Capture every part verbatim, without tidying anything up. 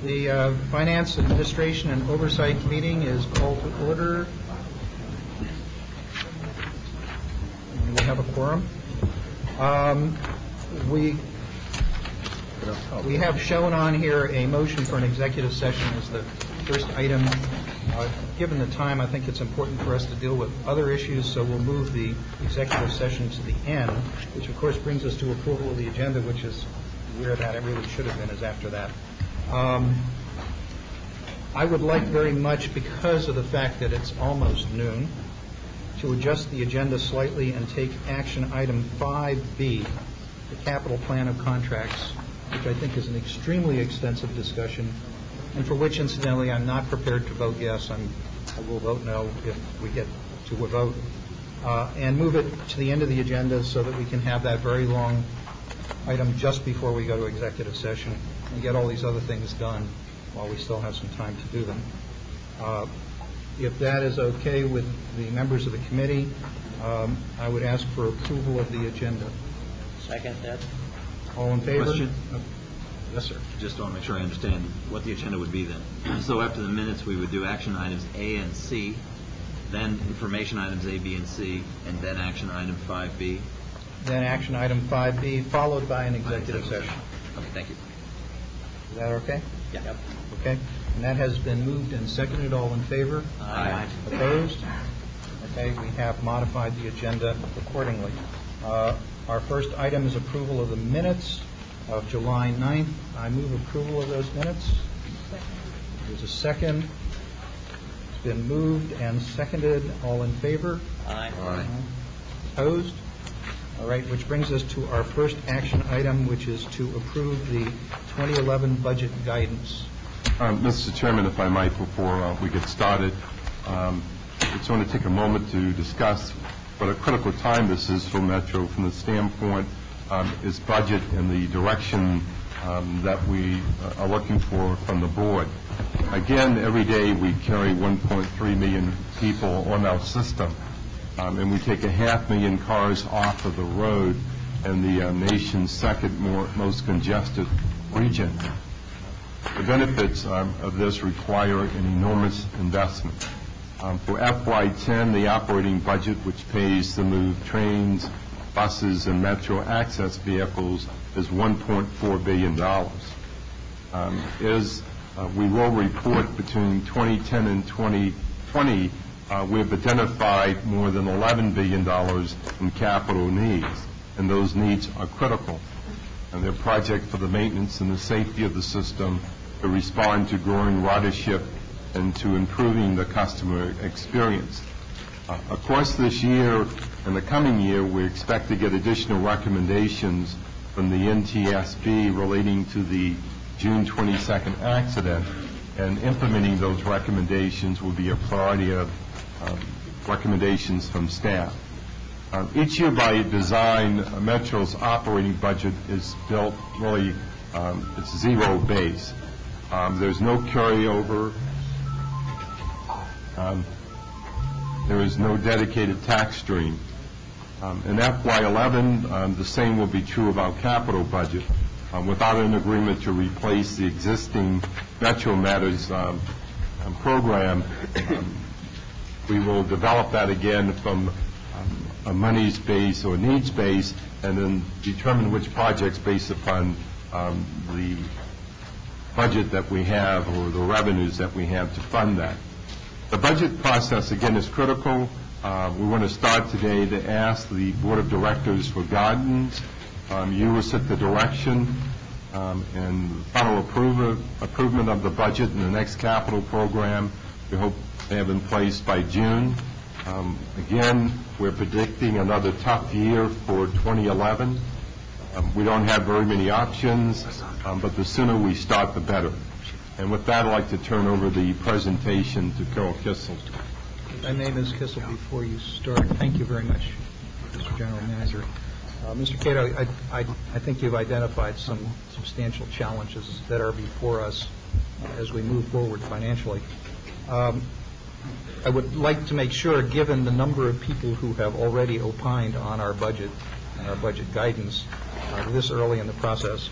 The uh, Finance, Administration, and Oversight meeting is called to order. We have a quorum. Um, we we have shown on here a motion for an executive session as the first item. Uh, given the time, I think it's important for us to deal with other issues, so we'll move the executive session to the end, which of course brings us to approval of the agenda, which is where that it really should have been, is after that. Um, I would like very much, because of the fact that it's almost noon, to adjust the agenda slightly and take action item five B, the capital plan of contracts, which I think is an extremely extensive discussion, and for which, incidentally, I'm not prepared to vote yes. I'm, I will vote no if we get to a vote, uh, and move it to the end of the agenda so that we can have that very long item just before we go to executive session and get all these other things done while we still have some time to do them. Uh, if that is okay with the members of the committee, um, I would ask for approval of the agenda. Second that. All in favor? Question? Oh, yes, sir. Just want to make sure I understand what the agenda would be then. So after the minutes, we would do action items A and C, then information items A, B, and C, and then action item five B. Then action item five B, followed by an executive session. Okay, thank you. Is that okay? Yeah. Yep. Okay. And that has been moved and seconded. All in favor? Aye. Opposed? Okay. We have modified the agenda accordingly. Uh, our first item is approval of the minutes of July ninth. I move approval of those minutes. There's a second. It's been moved and seconded. All in favor? Aye. Aye. Opposed? All right, which brings us to our first action item, which is to approve the twenty eleven budget guidance. Um, Mister Chairman, if I might, before uh, we get started, um, I just want to take a moment to discuss what a critical time this is for Metro from the standpoint um, its budget and the direction um, that we uh, are looking for from the board. Again, every day we carry one point three million people on our system. Um, and we take a half million cars off of the road in the uh, nation's second more, most congested region. The benefits um, of this require an enormous investment. Um, for F Y ten, the operating budget, which pays to move trains, buses, and metro access vehicles, is one point four billion dollars. Um, is, uh, we will report between twenty ten and twenty twenty, Uh, we have identified more than eleven billion dollars in capital needs, and those needs are critical. And they're projects for the maintenance and the safety of the system, to respond to growing ridership, and to improving the customer experience. Uh, of course, this year and the coming year, we expect to get additional recommendations from the N T S B relating to the June twenty-second accident, and implementing those recommendations will be a priority of Um, recommendations from staff. Um, each year by design, uh, Metro's operating budget is built really, um, it's zero base. Um, there's no carryover. Um, there is no dedicated tax stream. Um, in F Y eleven, um, the same will be true of our capital budget. Um, without an agreement to replace the existing Metro Matters um, um, program, um, we will develop that again from um, a monies base or needs base, and then determine which projects based upon um, the budget that we have or the revenues that we have to fund that. The budget process, again, is critical. Uh, we want to start today to ask the Board of Directors for guidance. Um, you will set the direction um, and final approval, approval of the budget in the next capital program. We hope they have in place by June. Um, again, we're predicting another tough year for twenty eleven. Um, we don't have very many options, um, but the sooner we start, the better. And with that, I'd like to turn over the presentation to Carol Kissel. My name is Kissel. Before you start, thank you very much, Mister General Manager. Uh, Mister Cato, I, I, I think you've identified some substantial challenges that are before us as we move forward financially. Um, I would like to make sure, given the number of people who have already opined on our budget and our budget guidance uh, this early in the process,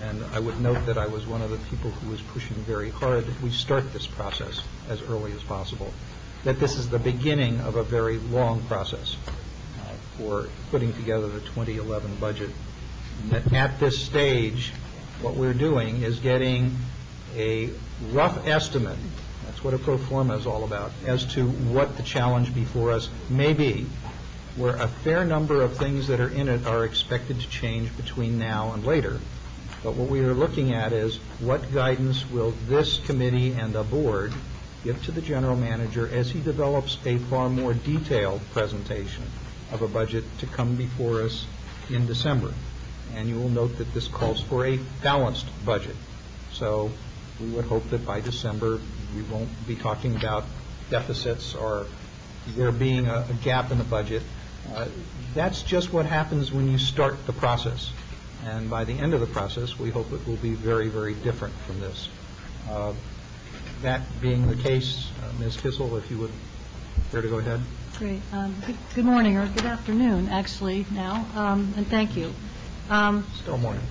And I would note that I was one of the people who was pushing very hard that we start this process as early as possible, that this is the beginning of a very long process uh, for putting together the twenty eleven budget. And that at this stage, what we're doing is getting a rough estimate, that's what a pro forma is all about, as to what the challenge before us may be, where a fair number of things that are in it are expected to change between now and later. But what we are looking at is what guidance will this committee and the board give to the general manager as he develops a far more detailed presentation of a budget to come before us in December. And you will note that this calls for a balanced budget. So we would hope that by December we won't be talking about deficits or there being a, a gap in the budget. Uh, that's just what happens when you start the process. And by the end of the process, we hope it will be very, very different from this. Uh, that being the case, uh, Miz Kissel, if you would care to go ahead. Great. Um, good, good morning, or good afternoon, actually, now, um, and thank you. Um, Still morning.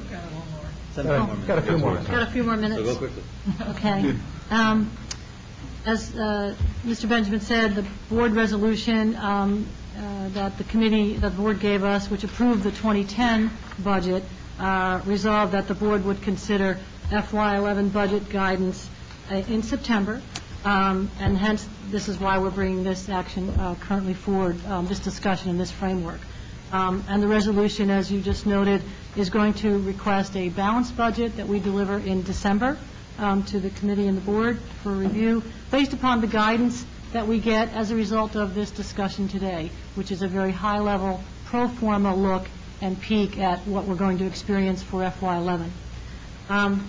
Seven Got more a, got a few more. got a few more minutes. So go quickly. Okay. Um, as uh, Mister Benjamin said, the board resolution um, uh, that the committee, that the board gave us, which approved the twenty ten budget, uh, resolved that the board would consider F Y eleven budget guidance uh, in September, um, and hence this is why we're bringing this action uh, currently forward, um, this discussion in this framework. Um, and the resolution, as you just noted, is going to request a balanced budget that we deliver in December um, to the committee and the board for review, based upon the guidance that we get as a result of this discussion today, which is a very high-level pro forma look and peek at what we're going to experience for F Y eleven. Um,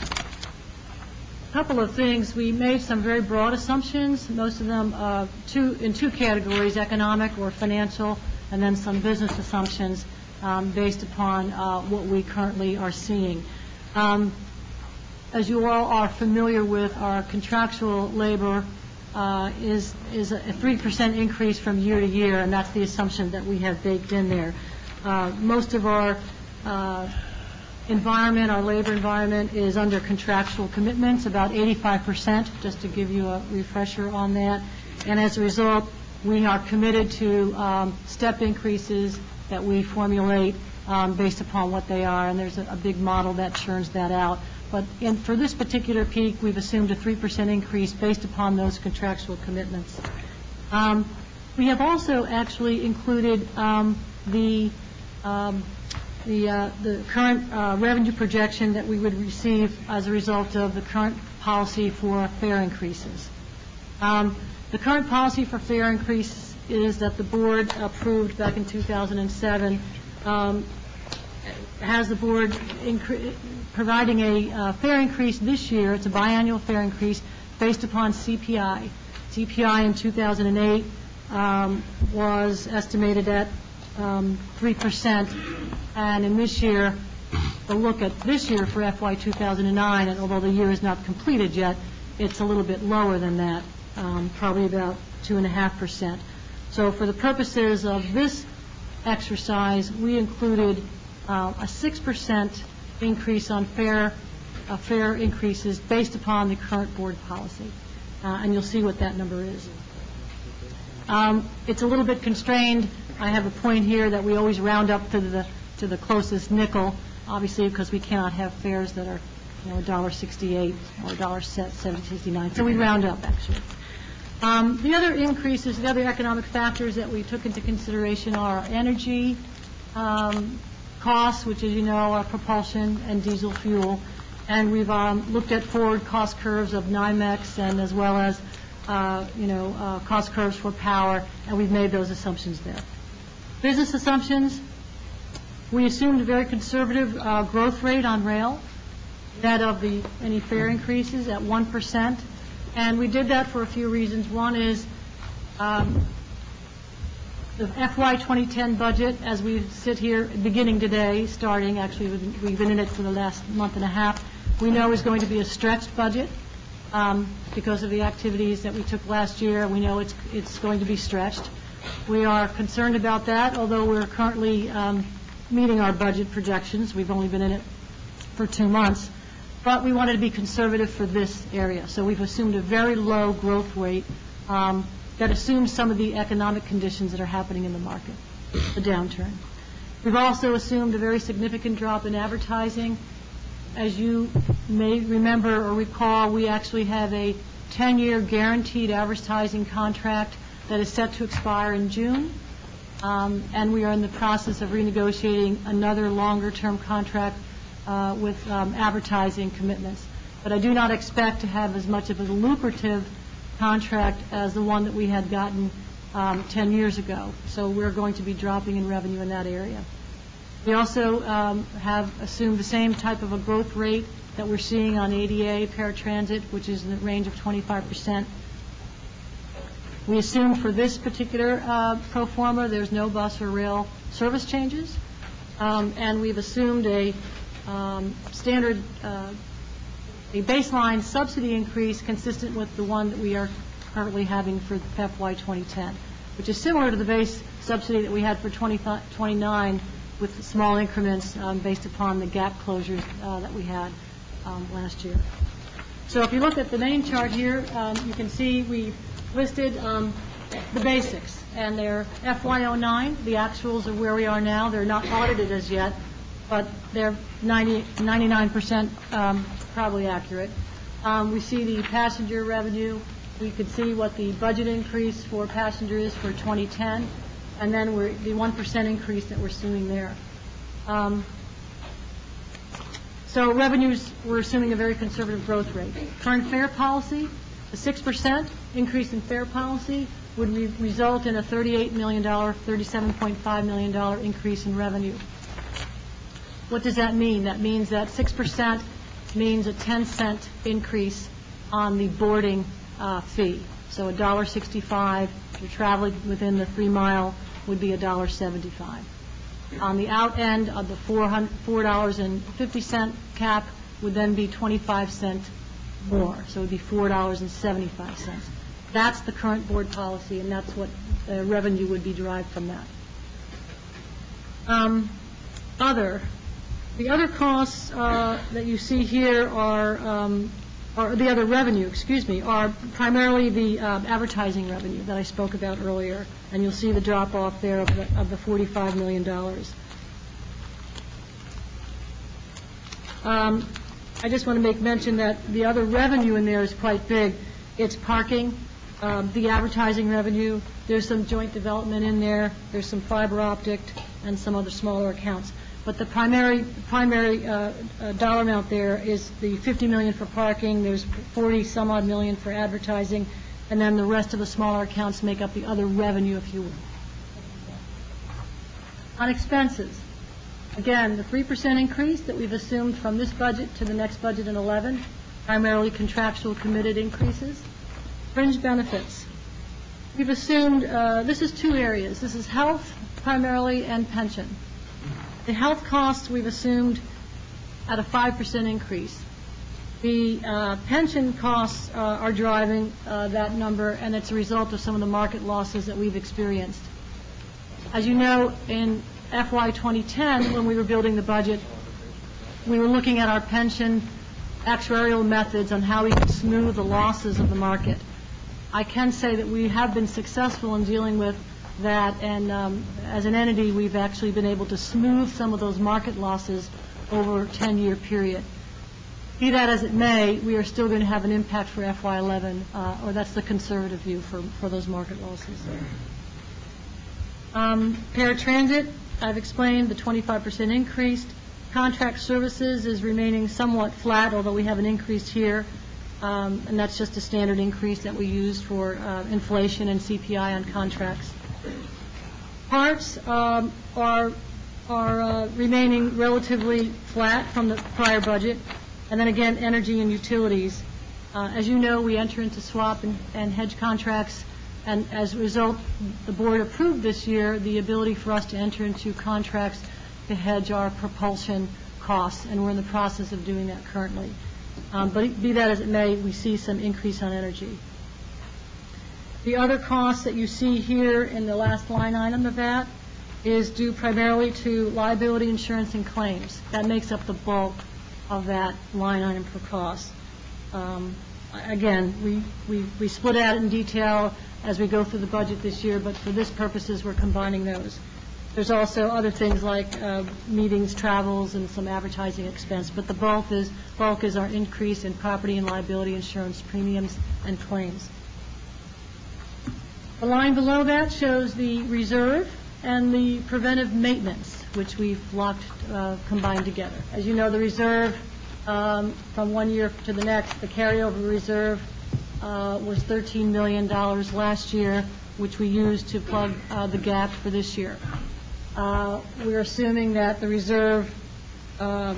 a couple of things. We made some very broad assumptions, most of them uh, two, in two categories, economic or financial, and then some business assumptions um, based upon uh, what we currently are seeing. Um, as you all are familiar with, our contractual labor uh, is, is a three percent increase from year to year, and that's the assumption that we have baked in there. Uh, most of our uh, environment, our labor environment, is under contractual commitments, about eighty-five percent, just to give you a refresher on that. And as a result, we are committed to um, step increases that we formulate um, based upon what they are, and there's a, a big model that churns that out. But in, for this particular peak, we've assumed a three percent increase based upon those contractual commitments. Um, we have also actually included um, the um, the, uh, the current uh, revenue projection that we would receive as a result of the current policy for fare increases. Um, The current policy for fare increase is that the board approved back in two thousand seven, um, has the board incre- providing a uh, fare increase this year. It's a biannual fare increase based upon C P I. C P I in two thousand eight um, was estimated at um, three percent, and in this year, the look at this year for F Y two thousand nine, and although the year is not completed yet, it's a little bit lower than that. Um, probably about two and a half percent. So for the purposes of this exercise, we included uh, a six percent increase on fare, uh, fare increases based upon the current board policy. Uh, and you'll see what that number is. Um, it's a little bit constrained. I have a point here that we always round up to the to the closest nickel, obviously because we cannot have fares that are, you know, one dollar sixty-eight or one dollar sixty-nine. So we round up, actually. Um, the other increases, the other economic factors that we took into consideration are energy um, costs, which, as you know, are propulsion and diesel fuel. And we've um, looked at forward cost curves of NYMEX and as well as, uh, you know, uh, cost curves for power, and we've made those assumptions there. Business assumptions, we assumed a very conservative uh, growth rate on rail, net of the any fare increases at one percent. And we did that for a few reasons. One is um, the F Y twenty ten budget, as we sit here beginning today, starting, actually we've, we've been in it for the last month and a half, we know is going to be a stretched budget um, because of the activities that we took last year. We know it's, it's going to be stretched. We are concerned about that, although we're currently um, meeting our budget projections. We've only been in it for two months, but we wanted to be conservative for this area. So we've assumed a very low growth rate um, that assumes some of the economic conditions that are happening in the market, the downturn. We've also assumed a very significant drop in advertising. As you may remember or recall, we actually have a ten-year guaranteed advertising contract that is set to expire in June, um, and we are in the process of renegotiating another longer-term contract uh, with um, advertising commitments. But I do not expect to have as much of a lucrative contract as the one that we had gotten um, ten years ago. So we're going to be dropping in revenue in that area. We also um, have assumed the same type of a growth rate that we're seeing on A D A paratransit, which is in the range of twenty-five percent. We assume for this particular uh, pro forma, there's no bus or rail service changes, um, and we've assumed a um, standard, uh, a baseline subsidy increase consistent with the one that we are currently having for F Y twenty ten, which is similar to the base subsidy that we had for twenty twenty-nine, with small increments um, based upon the gap closures uh, that we had um, last year. So if you look at the main chart here, um, you can see we listed um, the basics, and they're F Y oh nine. The actuals are where we are now. They're not audited as yet, but they're ninety, ninety-nine percent um, probably accurate. Um, we see the passenger revenue. We could see what the budget increase for passenger is for twenty ten, and then we're, the one percent increase that we're assuming there. Um, so revenues, we're assuming a very conservative growth rate. Current fare policy, the six percent increase in fare policy would re result in a thirty-eight million dollars, thirty-seven point five million dollars increase in revenue. What does that mean? That means that six percent means a ten cent increase on the boarding uh, fee. So one dollar sixty-five, if you're traveling within the three mile, would be one dollar seventy-five. On the out end of the four dollars and fifty cent cap would then be twenty-five cents more, so it would be four dollars and seventy-five cents. That's the current board policy, and that's what uh, revenue would be derived from that. Um, other. The other costs uh, that you see here are, um, or the other revenue, excuse me, are primarily the uh, advertising revenue that I spoke about earlier, and you'll see the drop off there of the, of the forty-five million dollars. Um, I just want to make mention that the other revenue in there is quite big. It's parking, um, the advertising revenue, there's some joint development in there, there's some fiber optic, and some other smaller accounts. But the primary primary uh, uh, dollar amount there is the fifty million dollars for parking, there's forty some odd million for advertising, and then the rest of the smaller accounts make up the other revenue, if you will. On expenses, again, the three percent increase that we've assumed from this budget to the next budget in eleven, primarily contractual committed increases. Fringe benefits. We've assumed, uh, this is two areas. This is health primarily and pension. The health costs we've assumed at a five percent increase. The uh, pension costs uh, are driving uh, that number, and it's a result of some of the market losses that we've experienced. As you know, in F Y twenty ten, when we were building the budget, we were looking at our pension actuarial methods on how we could smooth the losses of the market. I can say that we have been successful in dealing with that, and um, as an entity, we've actually been able to smooth some of those market losses over a ten-year period. Be that as it may, we are still going to have an impact for F Y eleven, uh, or that's the conservative view for, for those market losses. Um, paratransit, I've explained the twenty-five percent increase. Contract services is remaining somewhat flat, although we have an increase here, um, and that's just a standard increase that we use for uh, inflation and C P I on contracts. Parts um, are, are uh, remaining relatively flat from the prior budget. And then again, energy and utilities. Uh, as you know, we enter into swap and, and hedge contracts, and as a result, the board approved this year the ability for us to enter into contracts to hedge our propulsion costs, and we're in the process of doing that currently. Um, but be that as it may, we see some increase on energy. The other costs that you see here in the last line item of that is due primarily to liability insurance and claims. That makes up the bulk of that line item for costs. Um, Again, we, we, we split out in detail as we go through the budget this year, but for this purposes, we're combining those. There's also other things like uh, meetings, travels, and some advertising expense, but the bulk is, bulk is our increase in property and liability insurance premiums and claims. The line below that shows the reserve and the preventive maintenance, which we've locked, uh, combined together. As you know, the reserve, um, from one year to the next, the carryover reserve uh, was thirteen million dollars last year, which we used to plug uh, the gap for this year. Uh, we're assuming that the reserve uh,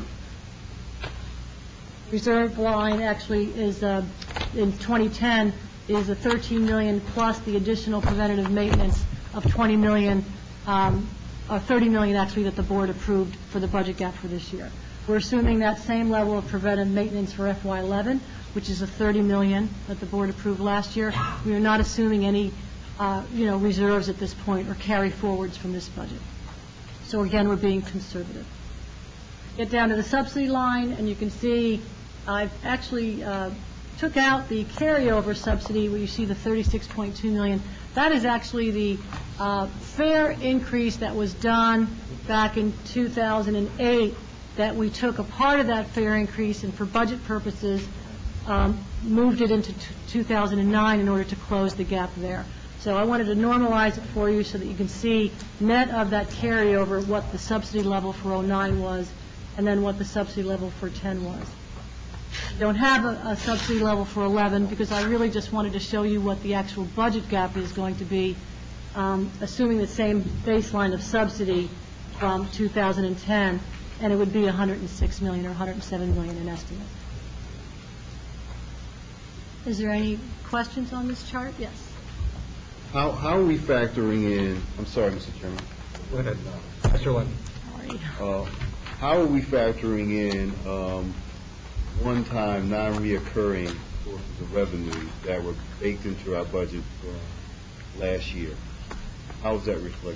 reserve line actually is, uh, in twenty ten, is a thirteen million dollars plus the additional preventative maintenance of twenty million dollars, um, or thirty million dollars actually that the board approved for the budget gap for this year. We're assuming that same level of preventive maintenance for F Y eleven, which is a thirty million dollars that the board approved last year. We are not assuming any, uh, you know, reserves at this point or carry forwards from this budget. So again, we're being conservative. Get down to the subsidy line, and you can see I've actually uh, took out the carryover subsidy where you see the thirty-six point two million dollars. That is actually the uh, fare increase that was done back in two thousand eight, that we took a part of that fare increase and for budget purposes um, moved it into two thousand nine in order to close the gap there. So I wanted to normalize it for you so that you can see net of that carryover what the subsidy level for oh nine was and then what the subsidy level for ten was. Don't have a, a subsidy level for eleven because I really just wanted to show you what the actual budget gap is going to be, um, assuming the same baseline of subsidy from two thousand ten, and it would be one hundred six million dollars or one hundred seven million dollars in estimate. Is there any questions on this chart? Yes. How, how are we factoring in, I'm sorry, Mister Chairman. Go ahead, Mister Lynn. Sorry. Uh, how are we factoring in um, one-time, non-reoccurring sources of revenue that were baked into our budget uh, last year? How is that reflected?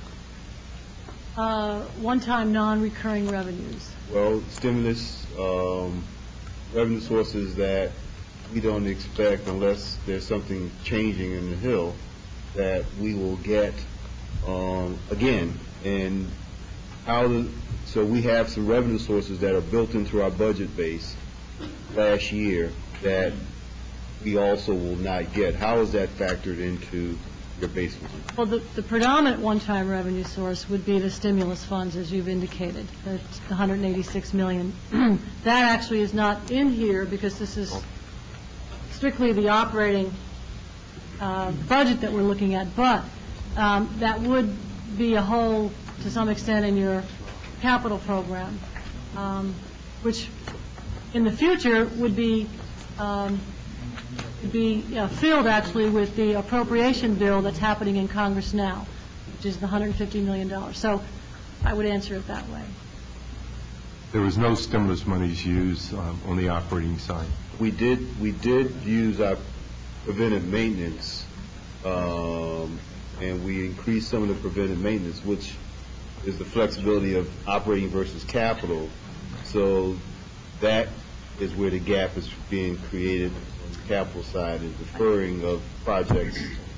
Uh, one-time non-recurring revenues. Well, stimulus, um, revenue sources that we don't expect unless there's something changing in the Hill that we will get um, again. And how the, so we have some revenue sources that are built into our budget base last year that we also will not get. How is that factored into your baseline? Well, the, the predominant one-time revenue source would be the stimulus funds, as you've indicated, the one hundred eighty-six million dollars. That actually is not in here because this is strictly the operating uh, budget that we're looking at, but um, that would be a hole to some extent in your capital program, um, which in the future would be um, be uh, filled actually with the appropriation bill that's happening in Congress now, which is the one hundred fifty million dollars. So I would answer it that way. There was no stimulus monies used um, on the operating side. We did we did use our preventive maintenance, um, and we increased some of the preventive maintenance, which is the flexibility of operating versus capital. So that is where the gap is being created on the capital side, and deferring of projects.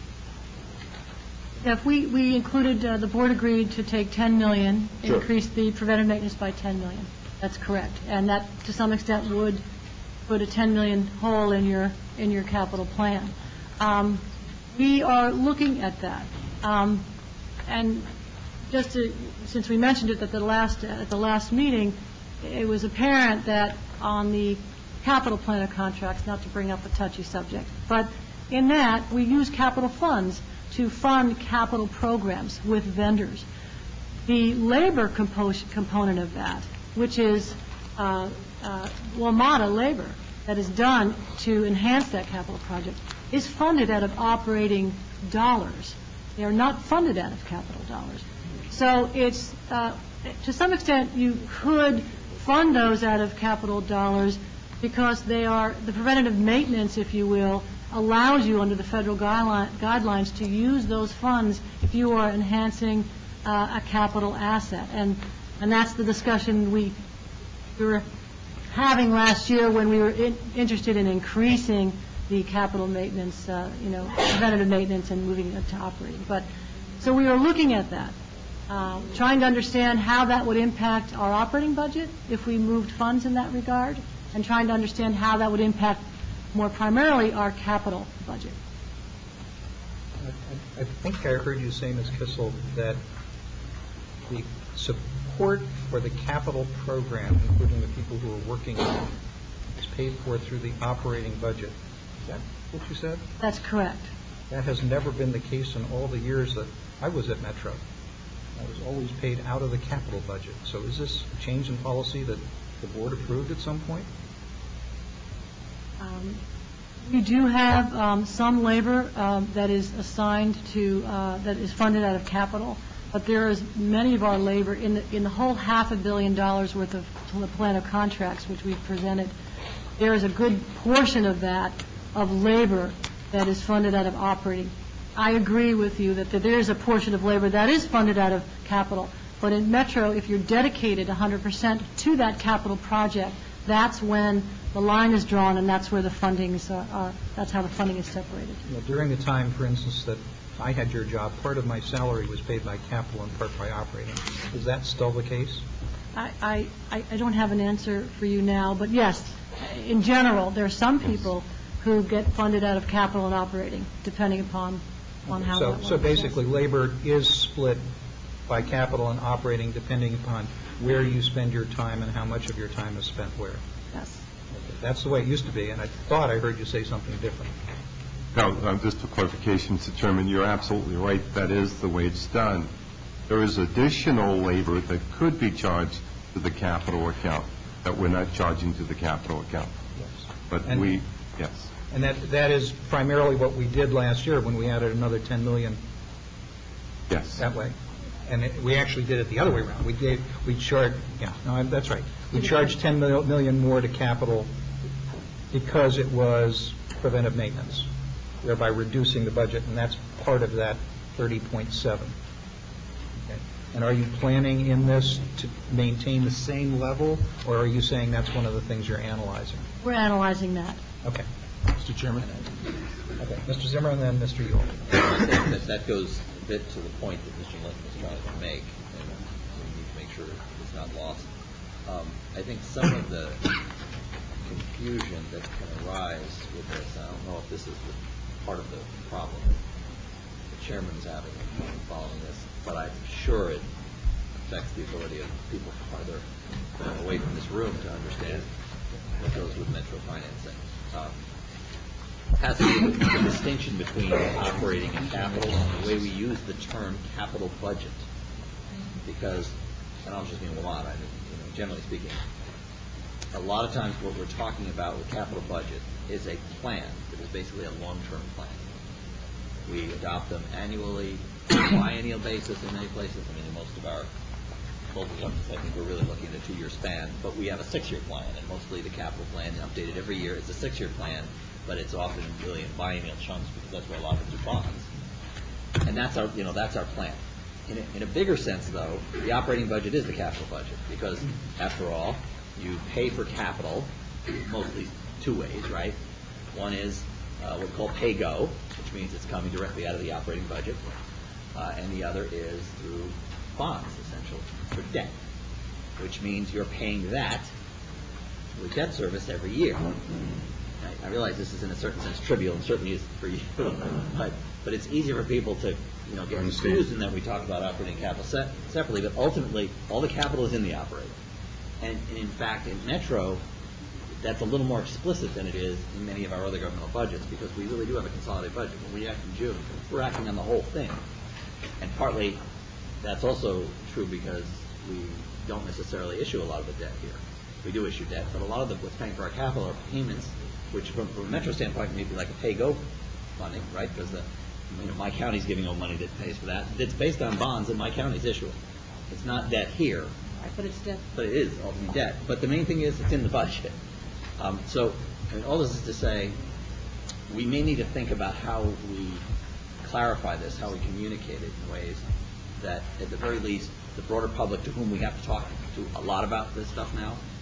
If we, we included, uh, the board agreed to take ten million dollars, Sure. increase the preventive maintenance by ten million dollars. That's correct. And that, to some extent, would put a ten million dollars hole in your, in your capital plan. Um, we are looking at that. Um, and just to, since we mentioned it at the last, at the last meeting, it was apparent that on the capital planner contracts, not to bring up a touchy subject, but in that, we use capital funds to fund capital programs with vendors. The labor compo- component of that, which is uh, uh, WMATA labor that is done to enhance that capital project, is funded out of operating dollars. They are not funded out of capital dollars. So it's, uh, to some extent, you could fund those out of capital dollars because they are, the preventative maintenance, if you will, allows you under the federal guideline, guidelines to use those funds if you are enhancing uh, a capital asset. And and that's the discussion we, we were having last year when we were in- interested in increasing the capital maintenance, uh, you know, preventative maintenance and moving it to operating. But, so we were looking at that, uh, trying to understand how that would impact our operating budget if we moved funds in that regard, and trying to understand how that would impact more primarily our capital budget. I I think I heard you say, Miz Kissel, that the support for the capital program, including the people who are working on it, is paid for through the operating budget. Is that what you said? That's correct. That has never been the case in all the years that I was at Metro. That was always paid out of the capital budget. So is this a change in policy that the board approved at some point? Um, We do have um, some labor um, that is assigned to, uh, that is funded out of capital, but there is many of our labor, in the, in the whole half a billion dollars worth of pl- plan of contracts which we've presented, there is a good portion of that, of labor, that is funded out of operating. I agree with you that, that there is a portion of labor that is funded out of capital, but in Metro, if you're dedicated one hundred percent to that capital project, that's when the line is drawn, and that's where the fundings are, are that's how the funding is separated. You know, during the time, for instance, that I had your job, part of my salary was paid by capital and part by operating. Is that still the case? I, I, I don't have an answer for you now, but yes, in general, there are some people who get funded out of capital and operating, depending upon on how so, that works. So basically, yes. labor is split by capital and operating, depending upon where you spend your time and how much of your time is spent where. Yes. Okay. That's the way it used to be, and I thought I heard you say something different. No, uh, just for clarification, Mister Chairman, you're absolutely right. That is the way it's done. There is additional labor that could be charged to the capital account that we're not charging to the capital account. Yes. But And- we, yes. And that that is primarily what we did last year when we added another ten million Yes. that way. And it, we actually did it the other way around. We gave, we charged, yeah, no, that's right. We charged ten million more to capital because it was preventive maintenance, thereby reducing the budget, and that's part of that thirty point seven. Okay. And are you planning in this to maintain the same level, or are you saying that's one of the things you're analyzing? We're analyzing that. Okay. Mister Chairman? Okay. Mister Zimmer and then Mister York. I think that that goes a bit to the point that Mister Linton was trying to make, and we need to make sure it's not lost. Um, I think some of the confusion that can arise with this, I don't know if this is the part of the problem the chairman's having in following this, but I'm sure it affects the ability of people farther away from this room to understand what goes with Metro financing. Um, has to do with the distinction between operating and capital and the way we use the term capital budget. Because, and I'll just name a lot, I mean, you know, generally speaking, a lot of times what we're talking about with capital budget is a plan that is basically a long-term plan. We adopt them annually, biennial basis in many places. I mean, in most of our local governments, I think we're really looking at a two-year span, but we have a six-year plan, and mostly the capital plan, updated every year, is a six-year plan, but it's often really in biennial chunks because that's where a lot of it are bonds. And that's our, you know, that's our plan. In a, in a bigger sense, though, the operating budget is the capital budget because, after all, you pay for capital mostly two ways, right? One is uh, what we call pay-go, which means it's coming directly out of the operating budget, uh, and the other is through bonds, essentially, for debt, which means you're paying that with debt service every year. I, I realize this is in a certain sense trivial, and certainly is for you, but but it's easier for people to you know get confused in that we talk about operating capital se- separately, but ultimately all the capital is in the operating. And, and in fact, in Metro, that's a little more explicit than it is in many of our other governmental budgets because we really do have a consolidated budget. When we act in June, we're acting on the whole thing. And partly that's also true because we don't necessarily issue a lot of the debt here. We do issue debt, but a lot of the, what's paying for our capital are payments, which from, from a Metro standpoint may be like a pay-go funding, right? Because the, you know, my county's giving all money that pays for that. It's based on bonds that my county's issuing. It's not debt here. Right, but it's debt. But it is ultimately debt. But the main thing is it's in the budget. Um, so I mean, all this is to say we may need to think about how we clarify this, how we communicate it in ways that, at the very least, the broader public to whom we have to talk to a lot about this stuff now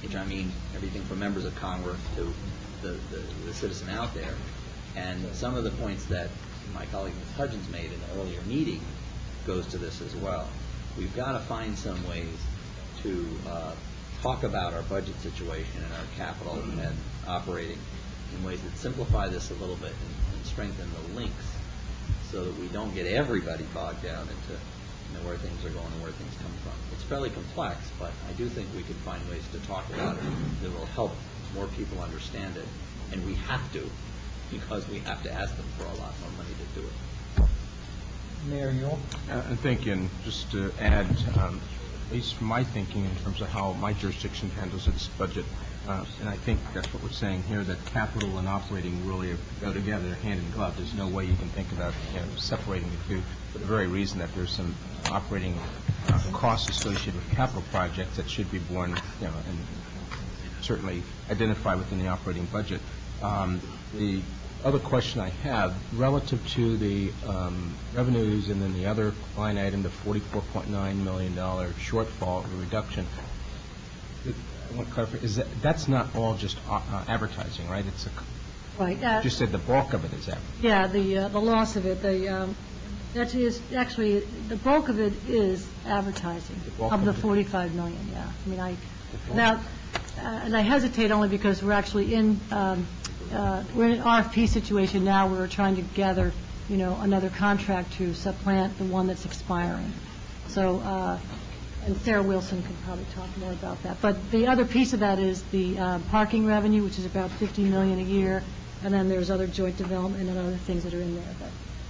which I mean everything from members of Congress to the, the, the citizen out there. And some of the points that my colleague Miz Hudgens made in the earlier meeting goes to this as well. We've got to find some ways to uh, talk about our budget situation and our capital and operating in ways that simplify this a little bit and, and strengthen the links so that we don't get everybody bogged down into you know, where things are going and where things come from. It's fairly complex, but I do think we can find ways to talk about it that will help more people understand it. And we have to, because we have to ask them for a lot more money to do it. Mayor Ewell? Uh, and thank you. And just to add, um, at least from my thinking in terms of how my jurisdiction handles its budget, uh, and I think that's what we're saying here, that capital and operating really go together hand in glove. There's no way you can think about you know, separating the two for the very reason that there's some operating uh, costs associated with capital projects that should be borne, you know, and certainly identified within the operating budget. Um, the other question I have, relative to the um, revenues and then the other line item, the forty-four point nine million dollars shortfall or reduction, I want to clarify, is that, that's not all just uh, advertising, right? It's a, Right. uh, you just said the bulk of it is advertising. Yeah, the, uh, the loss of it, the, um, that is, actually, the bulk of it is advertising bulk of the of it? forty-five million, yeah. I mean, I, now, uh, and I hesitate only because we're actually in, um, uh, we're in an R F P situation now where we're trying to gather, you know, another contract to supplant the one that's expiring. So, uh, and Sarah Wilson can probably talk more about that. But the other piece of that is the uh, parking revenue, which is about fifty million dollars a year, and then there's other joint development and other things that are in there. But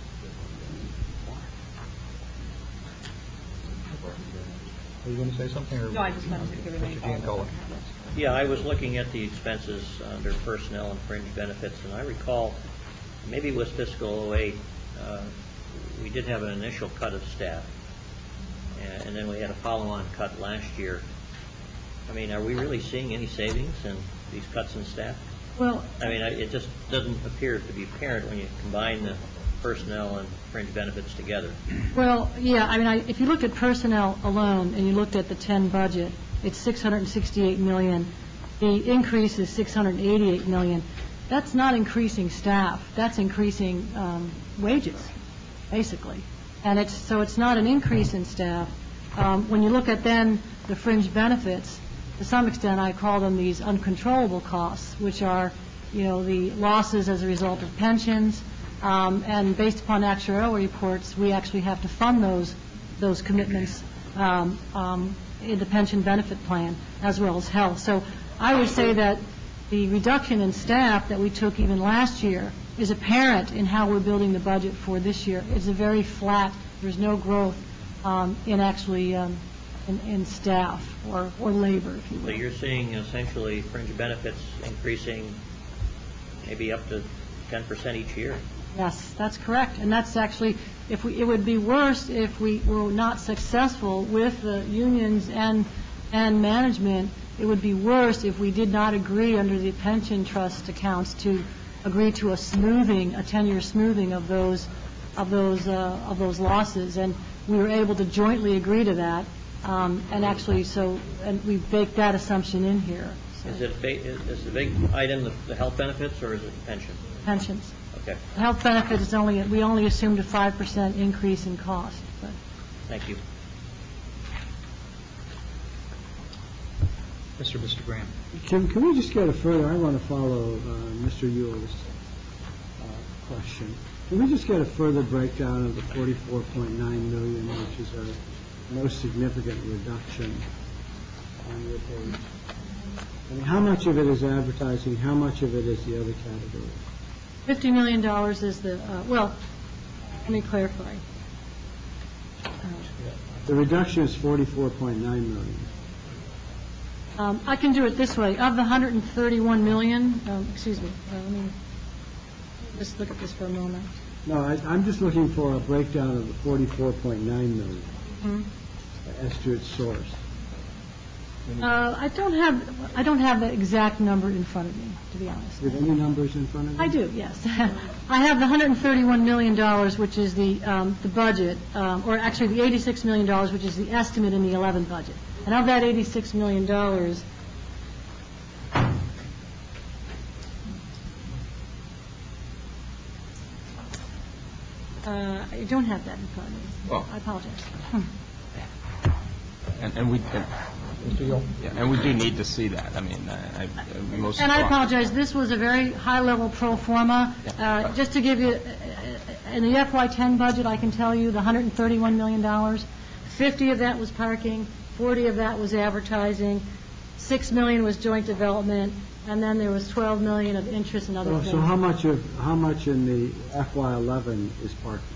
Are you going to say something? Or no, I just wanted to give Mister Giancola? Yeah, I was looking at the expenses under personnel and fringe benefits, and I recall, maybe it was fiscal oh eight, uh, we did have an initial cut of staff, and, and then we had a follow-on cut last year. I mean, are we really seeing any savings in these cuts in staff? well, I mean, I, it just doesn't appear to be apparent when you combine the personnel and fringe benefits together. well, yeah. I mean, I, if you look at personnel alone and you looked at the ten budget, it's six hundred sixty-eight million dollars. The increase is six hundred eighty-eight million dollars. That's not increasing staff. That's increasing um, wages, basically. And it's so it's not an increase in staff. Um, when you look at then the fringe benefits, to some extent, I call them these uncontrollable costs, which are, you know, the losses as a result of pensions. Um, and based upon actuarial reports, we actually have to fund those those commitments um, um, in the pension benefit plan as well as health. So I would say that the reduction in staff that we took even last year is apparent in how we're building the budget for this year. It's a very flat. There's no growth um, in actually um, in, in staff or, or labor, if you will. So you're seeing essentially fringe benefits increasing maybe up to ten percent each year. Yes, that's correct. And that's actually, if we, it would be worse if we were not successful with the unions and, and management. It would be worse if we did not agree under the pension trust accounts to agree to a smoothing, a ten-year smoothing of those, of those, uh, of those losses. And we were able to jointly agree to that. Um, and actually, so, and we baked that assumption in here. So. Is it ba- is, is the big item the, the health benefits or is it the pension? Pensions. Okay, Health benefit is only, we only assumed a five percent increase in cost. But thank you. Mister Mister Graham. Can, can we just get a further, I want to follow uh, Mister Ewell's uh, question. Can we just get a further breakdown of the forty-four point nine million dollars, which is a most significant reduction on your page? I mean, how much of it is advertising, how much of it is the other category? fifty million dollars is the, uh, well, let me clarify. Uh, The reduction is forty-four point nine million dollars. Um, I can do it this way. Of the one hundred thirty-one million dollars, um, excuse me, uh, let me just look at this for a moment. No, I, I'm just looking for a breakdown of the forty-four point nine million Mhm. dollars as to its source. Uh, I don't have, I don't have the exact number in front of me, to be honest. Do you have any numbers in front of you? I do, yes. I have the one hundred thirty-one million dollars, which is the, um, the budget, um, or actually the eighty-six million dollars, which is the estimate in the eleven budget. And of that eighty-six million dollars, Uh, I don't have that in front of me. Oh. I apologize. And, and we, and, Mister Yule? yeah, and we do need to see that. I mean, I, I, most. And I apologize, this was a very high-level pro forma. Uh, Just to give you, uh, in the F Y ten budget, I can tell you the one hundred thirty-one million dollars, fifty of that was parking, forty of that was advertising, six million dollars was joint development, and then there was twelve million dollars of interest and other So things. so how much of, how much in the F Y eleven is parking?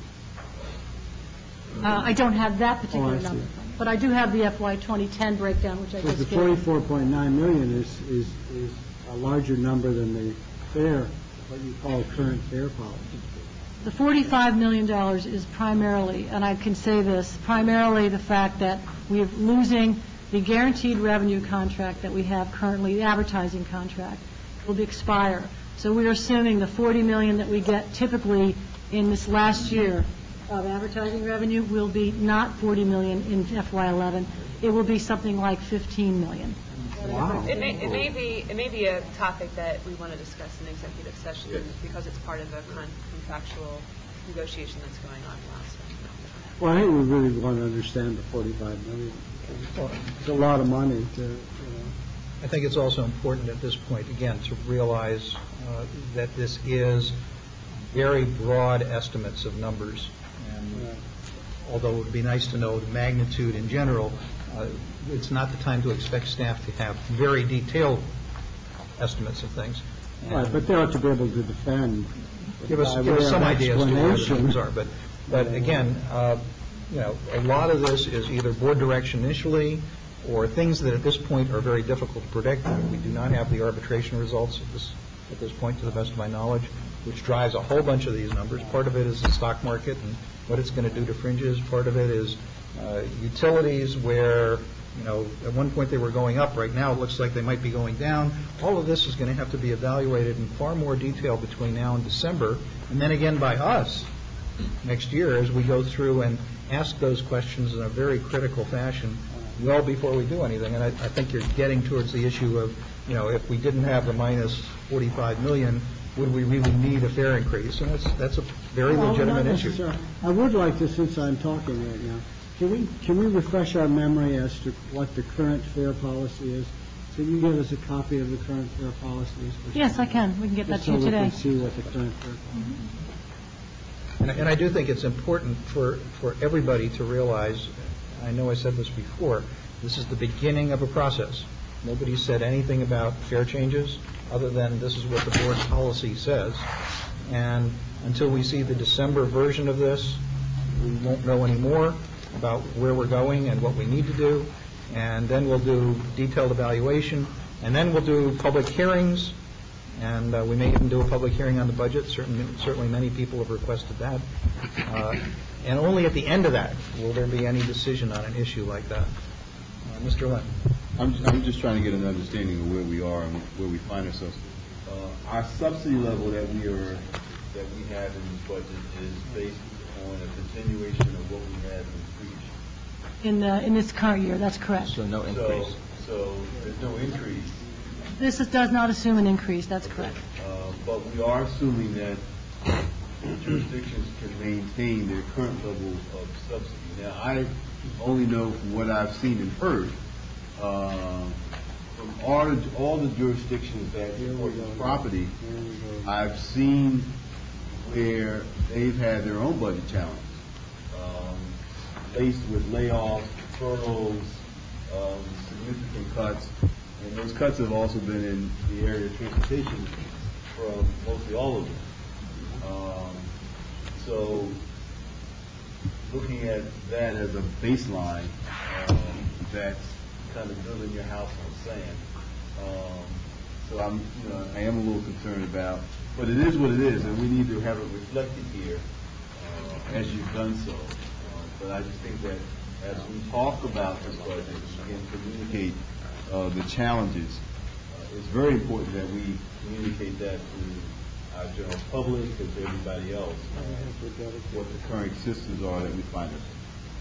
Uh, I don't have that Oh, particular I see. number, but I do have the F Y twenty ten breakdown, which I Because the just gave. forty-four point nine million is, is, is a larger number than the fair, what you call current fair policy. The forty-five million dollars is primarily, and I can say this, primarily the fact that we're losing the guaranteed revenue contract that we have currently, the advertising contract, will expire. So we are assuming the forty million dollars that we get typically in this last year of advertising revenue will be not forty million dollars in F Y eleven. It will be something like fifteen million dollars. Wow. It may, it may be, it may be a topic that we want to discuss in executive session because it's part of a con- contractual negotiation that's going on now. So. Well, I think we really want to understand the forty-five million. It's a lot of money to, you know. I think it's also important at this point, again, to realize uh, that this is very broad estimates of numbers. And although it would be nice to know the magnitude in general, uh, it's not the time to expect staff to have very detailed estimates of things. Right, but they ought to be able to defend. Give us, by give way us of some idea as to where the explanation. numbers are. But, but again, uh, you know, a lot of this is either board direction initially or things that at this point are very difficult to predict. We do not have the arbitration results at this, at this point, to the best of my knowledge, which drives a whole bunch of these numbers. Part of it is the stock market and what it's going to do to fringes. Part of it is uh, utilities where, you know, at one point they were going up. Right now it looks like they might be going down. All of this is going to have to be evaluated in far more detail between now and December, and then again by us next year as we go through and ask those questions in a very critical fashion well before we do anything. And I, I think you're getting towards the issue of, you know, if we didn't have the minus forty-five million, would we really need a fare increase? And that's, that's a very Well, legitimate not issue. necessarily. I would like to, since I'm talking right now, can we, can we refresh our memory as to what the current fare policy is? Can you give us a copy of the current fare policy? Yes, I can. We can get that Just to you so today. we can see what the current fare policy is. And I- and I do think it's important for, for everybody to realize, I know I said this before, this is the beginning of a process. Nobody said anything about fare changes other than this is what the board policy says. And until we see the December version of this, we won't know any more about where we're going and what we need to do. And then we'll do detailed evaluation. And then we'll do public hearings. And uh, we may even do a public hearing on the budget. Certainly, certainly many people have requested that. Uh, and only at the end of that will there be any decision on an issue like that. Uh, Mister Lynn. I'm, I'm just trying to get an understanding of where we are and where we find ourselves. Uh, our subsidy level that we are, that we have in this budget is based on a continuation of what we had in the previous year. In, the, in this current year, that's correct. So no So, increase. so there's no increase, This is, does not assume an increase, that's correct. uh, but we are assuming that jurisdictions can maintain their current level of subsidy. Now, I only know from what I've seen and heard, uh, from all, the- all the jurisdictions that import this property, I've seen where they've had their own budget challenge, um, faced with layoffs, furloughs, um, significant cuts, and those cuts have also been in the area of transportation from mostly all of them. Um, so, looking at that as a baseline, um, that's kind of building your house on sand. Um, so I'm, you know, I am a little concerned about, but it is what it is, and we need to have it reflected here uh, as you've done so. Uh, but I just think that as we talk about this budget and communicate uh, the challenges, uh, it's very important that we communicate that to our general public and to everybody else, uh, what the current systems are that we find ourselves.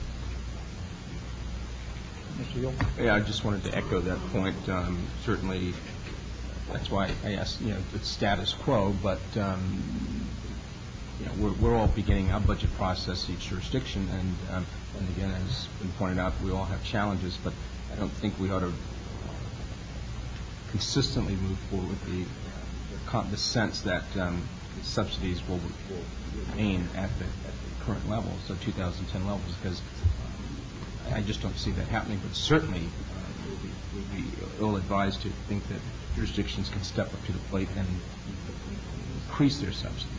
Mister Yule. Yeah, I just wanted to echo that point. Um, certainly, that's why I asked, you know, the status quo, but um, you know, we're, we're all beginning our budget process, each jurisdiction, and, um, and again, as been pointed out, we all have challenges, but I don't think we ought to consistently move forward with the, the, con- the sense that um, the subsidies will, will remain at the, at the current level, so two thousand ten levels, because um, I just don't see that happening, but certainly uh, we'll be, we'll be ill-advised to think that jurisdictions can step up to the plate and increase their subsidies.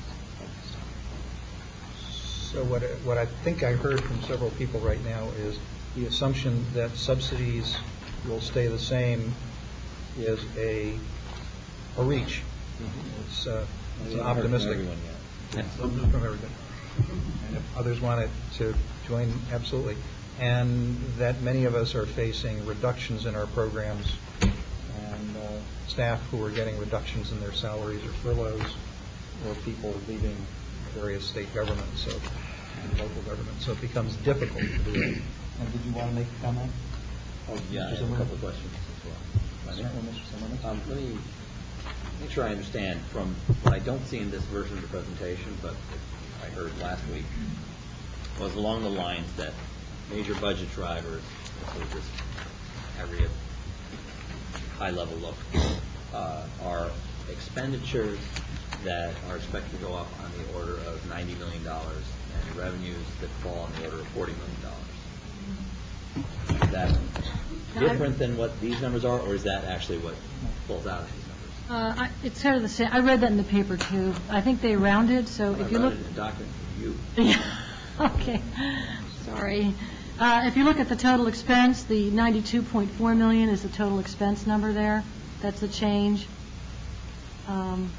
So what, I- what I think I heard from several people right now is the assumption that subsidies will stay the same is a, a reach. It's, uh, it's an optimistic. Everyone yet. Some from everybody. And if others wanted to join, absolutely. And that many of us are facing reductions in our programs, and uh, staff who are getting reductions in their salaries or furloughs, or people leaving various state governments, so and local governments. So it becomes difficult to do that. And did you want to make a comment? Oh, yeah, I have a couple of questions as well. Um, let me make sure I understand from what I don't see in this version of the presentation, but I heard last week, was along the lines that major budget drivers, so just aggregate high-level look, uh, are expenditures that are expected to go up on the order of ninety million dollars and revenues that fall on the order of forty million dollars. Is that different than what these numbers are, or is that actually what falls out of these numbers? Uh, I- It's sort of the same. I read that in the paper, too. I think they rounded, so I if you read look... it in a document from you. Okay, sorry. Uh, If you look at the total expense, the ninety-two point four million is the total expense number there. That's the change. Um,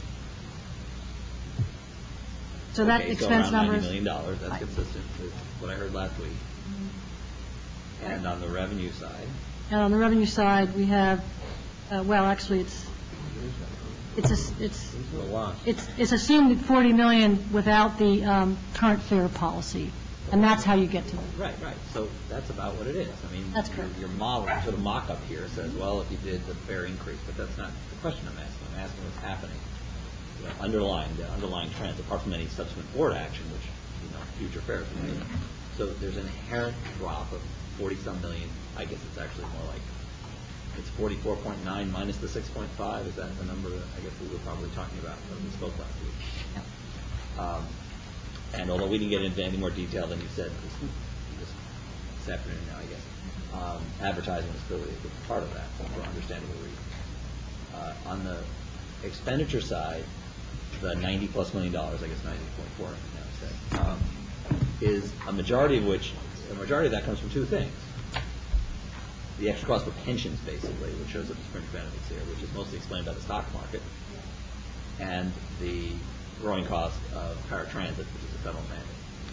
So that Okay, expense so around number ninety is... million dollars, that's Right. consistent with what I heard last week. And on the revenue side, And on the revenue side, we have, uh, well, actually, it's, it's, a- it's, a lot. it's it's assumed at forty million without the um, current fare policy, and that's how you get to it. Right, right. So that's about what it is. I mean, That's your, correct. your model, sort of mock-up here says, well, if you did the fare increase, but that's not the question I'm asking. I'm asking what's happening. You know, underlying, the underlying trends, apart from any subsequent board action, which, you know, future fares will make. So there's an inherent drop of forty-some million. I guess it's actually more like, it's forty-four point nine minus the six point five. Is that the number that I guess we were probably talking about when we spoke last week? Um, and although we didn't get into any more detail than you said this, this, this afternoon now, I guess, um, advertising is clearly a big part of that for understandable reasons. Uh, on the expenditure side, the ninety plus million dollars, I guess ninety point four now say, um, is a majority of which, a majority of that comes from two things. The extra cost for pensions, basically, which shows up as fringe benefits here, which is mostly explained by the stock market, and the growing cost of paratransit, which is a federal mandate.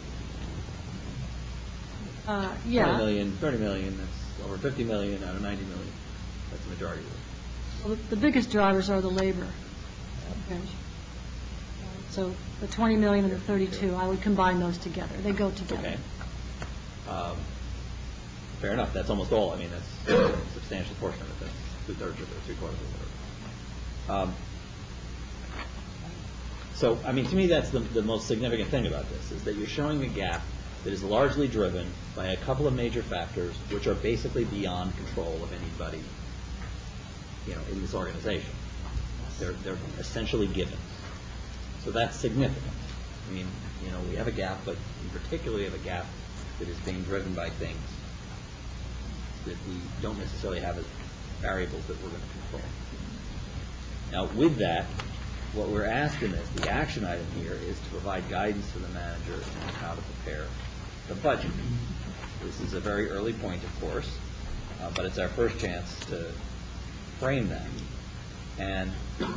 Uh, twenty Yeah. million, thirty million, that's over fifty million out of ninety million. That's the majority of it. Well, the the biggest drivers are the labor. Okay. So the twenty million and the thirty-two, I would combine those together. They go together. Okay. Um, Fair enough. That's almost all. I mean, that's a substantial portion of it. That's two-thirds of it, three-quarters of it. Um, so, I mean, to me, that's the, the most significant thing about this, is that you're showing a gap that is largely driven by a couple of major factors which are basically beyond control of anybody, you know, in this organization. They're, they're essentially given. So that's significant. I mean, you know, we have a gap, but in particular we have a gap that is being driven by things that we don't necessarily have as variables that we're going to control. Now, with that, what we're asking is, the action item here is to provide guidance to the manager on how to prepare the budget. This is a very early point, of course, uh, but it's our first chance to frame that. And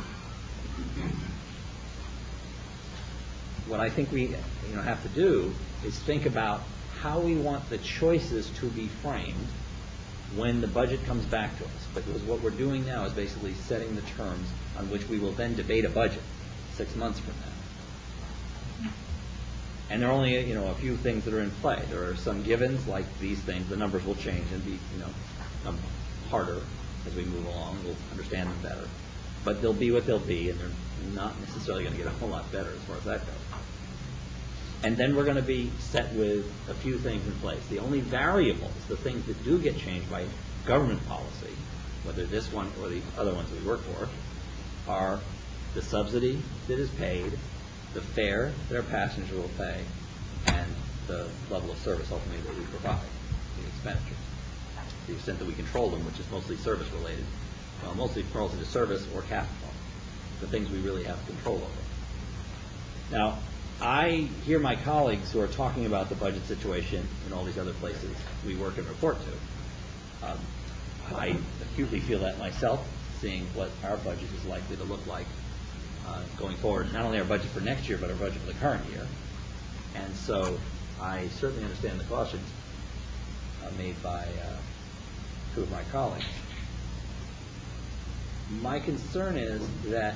what I think we you know, have to do is think about how we want the choices to be framed when the budget comes back to us. Because what we're doing now is basically setting the terms on which we will then debate a budget six months from now. And there are only you know a few things that are in play. There are some givens, like these things. The numbers will change and be you know become harder as we move along. We'll understand them better. But they'll be what they'll be, and they're not necessarily going to get a whole lot better as far as that goes. And then we're going to be set with a few things in place. The only variables, the things that do get changed by government policy, whether this one or the other ones that we work for, are the subsidy that is paid, the fare that our passengers will pay, and the level of service ultimately that we provide, the expenditures. To the extent that we control them, which is mostly service related, well, mostly related to service or capital, the things we really have control over. Now, I hear my colleagues who are talking about the budget situation in all these other places we work and report to. Um, I acutely feel that myself, seeing what our budget is likely to look like uh, going forward, not only our budget for next year, but our budget for the current year. And so I certainly understand the cautions uh, made by uh, two of my colleagues. My concern is that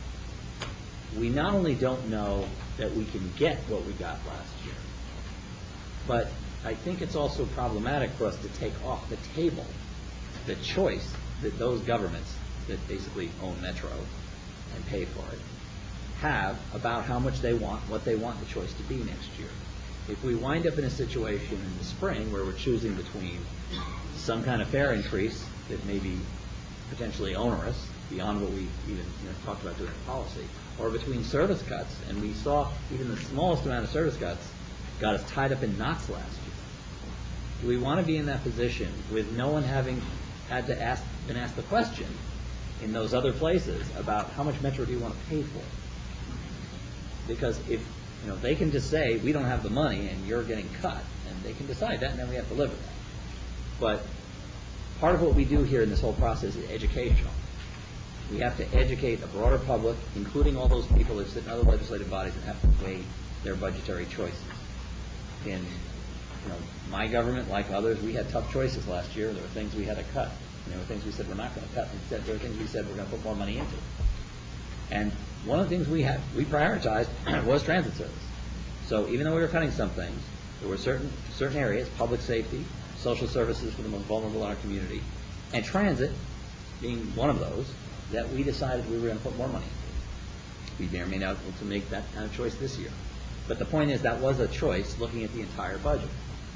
we not only don't know that we can get what we got last year, but I think it's also problematic for us to take off the table the choice that those governments that basically own Metro and pay for it have about how much they want, what they want the choice to be next year. If we wind up in a situation in the spring where we're choosing between some kind of fare increase that may be potentially onerous beyond what we even you know, talked about doing in policy, or between service cuts, and we saw even the smallest amount of service cuts got us tied up in knots last year. Do we want to be in that position with no one having had to ask, been asked the question in those other places about how much Metro do you want to pay for? Because if you know they can just say we don't have the money and you're getting cut, and they can decide that, and then we have to live with that. But part of what we do here in this whole process is educational. We have to educate a broader public, including all those people that sit in other legislative bodies and have to weigh their budgetary choices. In you know, my government, like others, we had tough choices last year. There were things we had to cut. And there were things we said we're not going to cut. Instead, there were things we said we're going to put more money into. And one of the things we had, we prioritized was transit service. So even though we were cutting some things, there were certain certain areas, public safety, social services for the most vulnerable in our community, and transit being one of those, that we decided we were going to put more money into. We may or may not want to make that kind of choice this year. But the point is that was a choice looking at the entire budget.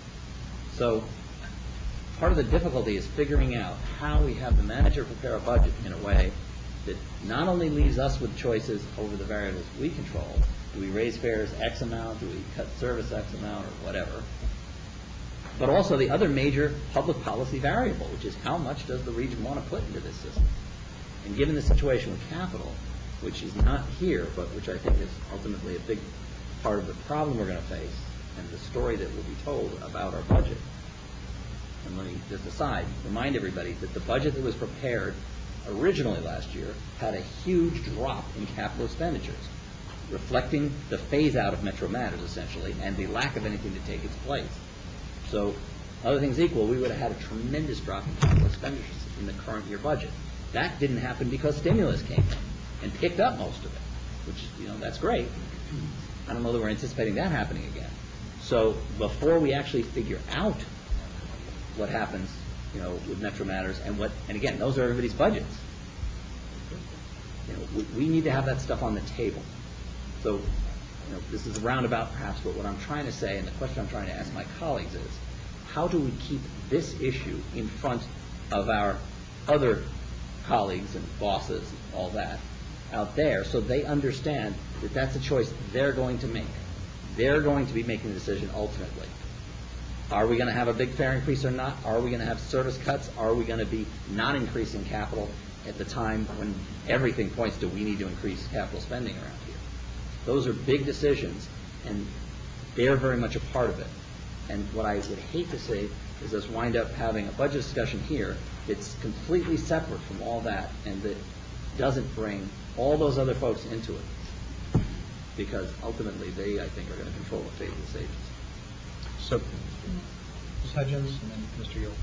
So part of the difficulty is figuring out how we have the manager prepare a budget in a way that not only leaves us with choices over the variables we control, do we raise fares X amount, do we cut service X amount, or whatever, but also the other major public policy variable, which is how much does the region want to put into this system? And given the situation with capital, which is not here, but which I think is ultimately a big part of the problem we're going to face, and the story that will be told about our budget. And let me just aside, remind everybody that the budget that was prepared originally last year had a huge drop in capital expenditures, reflecting the phase-out of Metro Matters, essentially, and the lack of anything to take its place. So, other things equal, we would have had a tremendous drop in capital expenditures in the current year budget. That didn't happen because stimulus came in and picked up most of it, which, you know, that's great. I don't know that we're anticipating that happening again. So before we actually figure out what happens, you know, with Metro Matters and what, and again, those are everybody's budgets. You know, we, we need to have that stuff on the table. So, you know, this is a roundabout perhaps, but what I'm trying to say, and the question I'm trying to ask my colleagues is, how do we keep this issue in front of our other colleagues and bosses and all that out there so they understand that that's a choice they're going to make. They're going to be making the decision ultimately. Are we going to have a big fare increase or not? Are we going to have service cuts? Are we going to be not increasing capital at the time when everything points to we need to increase capital spending around here? Those are big decisions, and they're very much a part of it. And what I would hate to see is us wind up having a budget discussion here that's completely separate from all that and that doesn't bring all those other folks into it. Because ultimately they, I think, are going to control the fate of this agency. So, Miz Hudgens and then Mister Yule.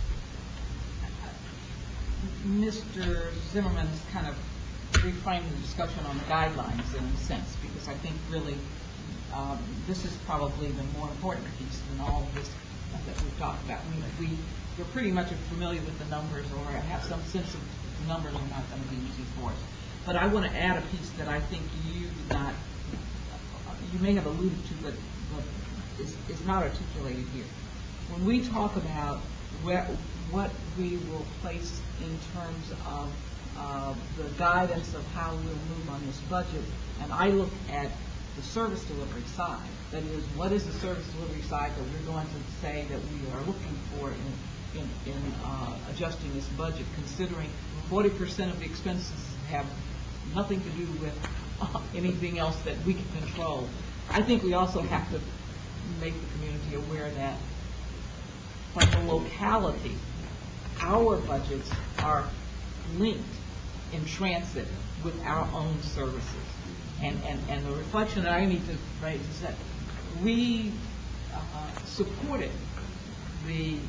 Mister Zimmerman has kind of reframed the discussion on guidelines in a sense, because I think really um, this is probably the more important piece than all of this that we've talked about. I mean, we, we're pretty much familiar with the numbers, or have some sense of the numbers are not going to be easy for us. But I want to add a piece that I think you did not, you may have alluded to, but what is, is not articulated here. When we talk about where, what we will place in terms of uh, the guidance of how we'll move on this budget, and I look at the service delivery side, that is, what is the service delivery side that we're going to say that we are looking for in, in, in uh, adjusting this budget, considering forty percent of the expenses have nothing to do with uh, anything else that we can control. I think we also have to make the community aware that from the locality, our budgets are linked in transit with our own services. And, and, and the reflection that I need to make is that we uh, supported the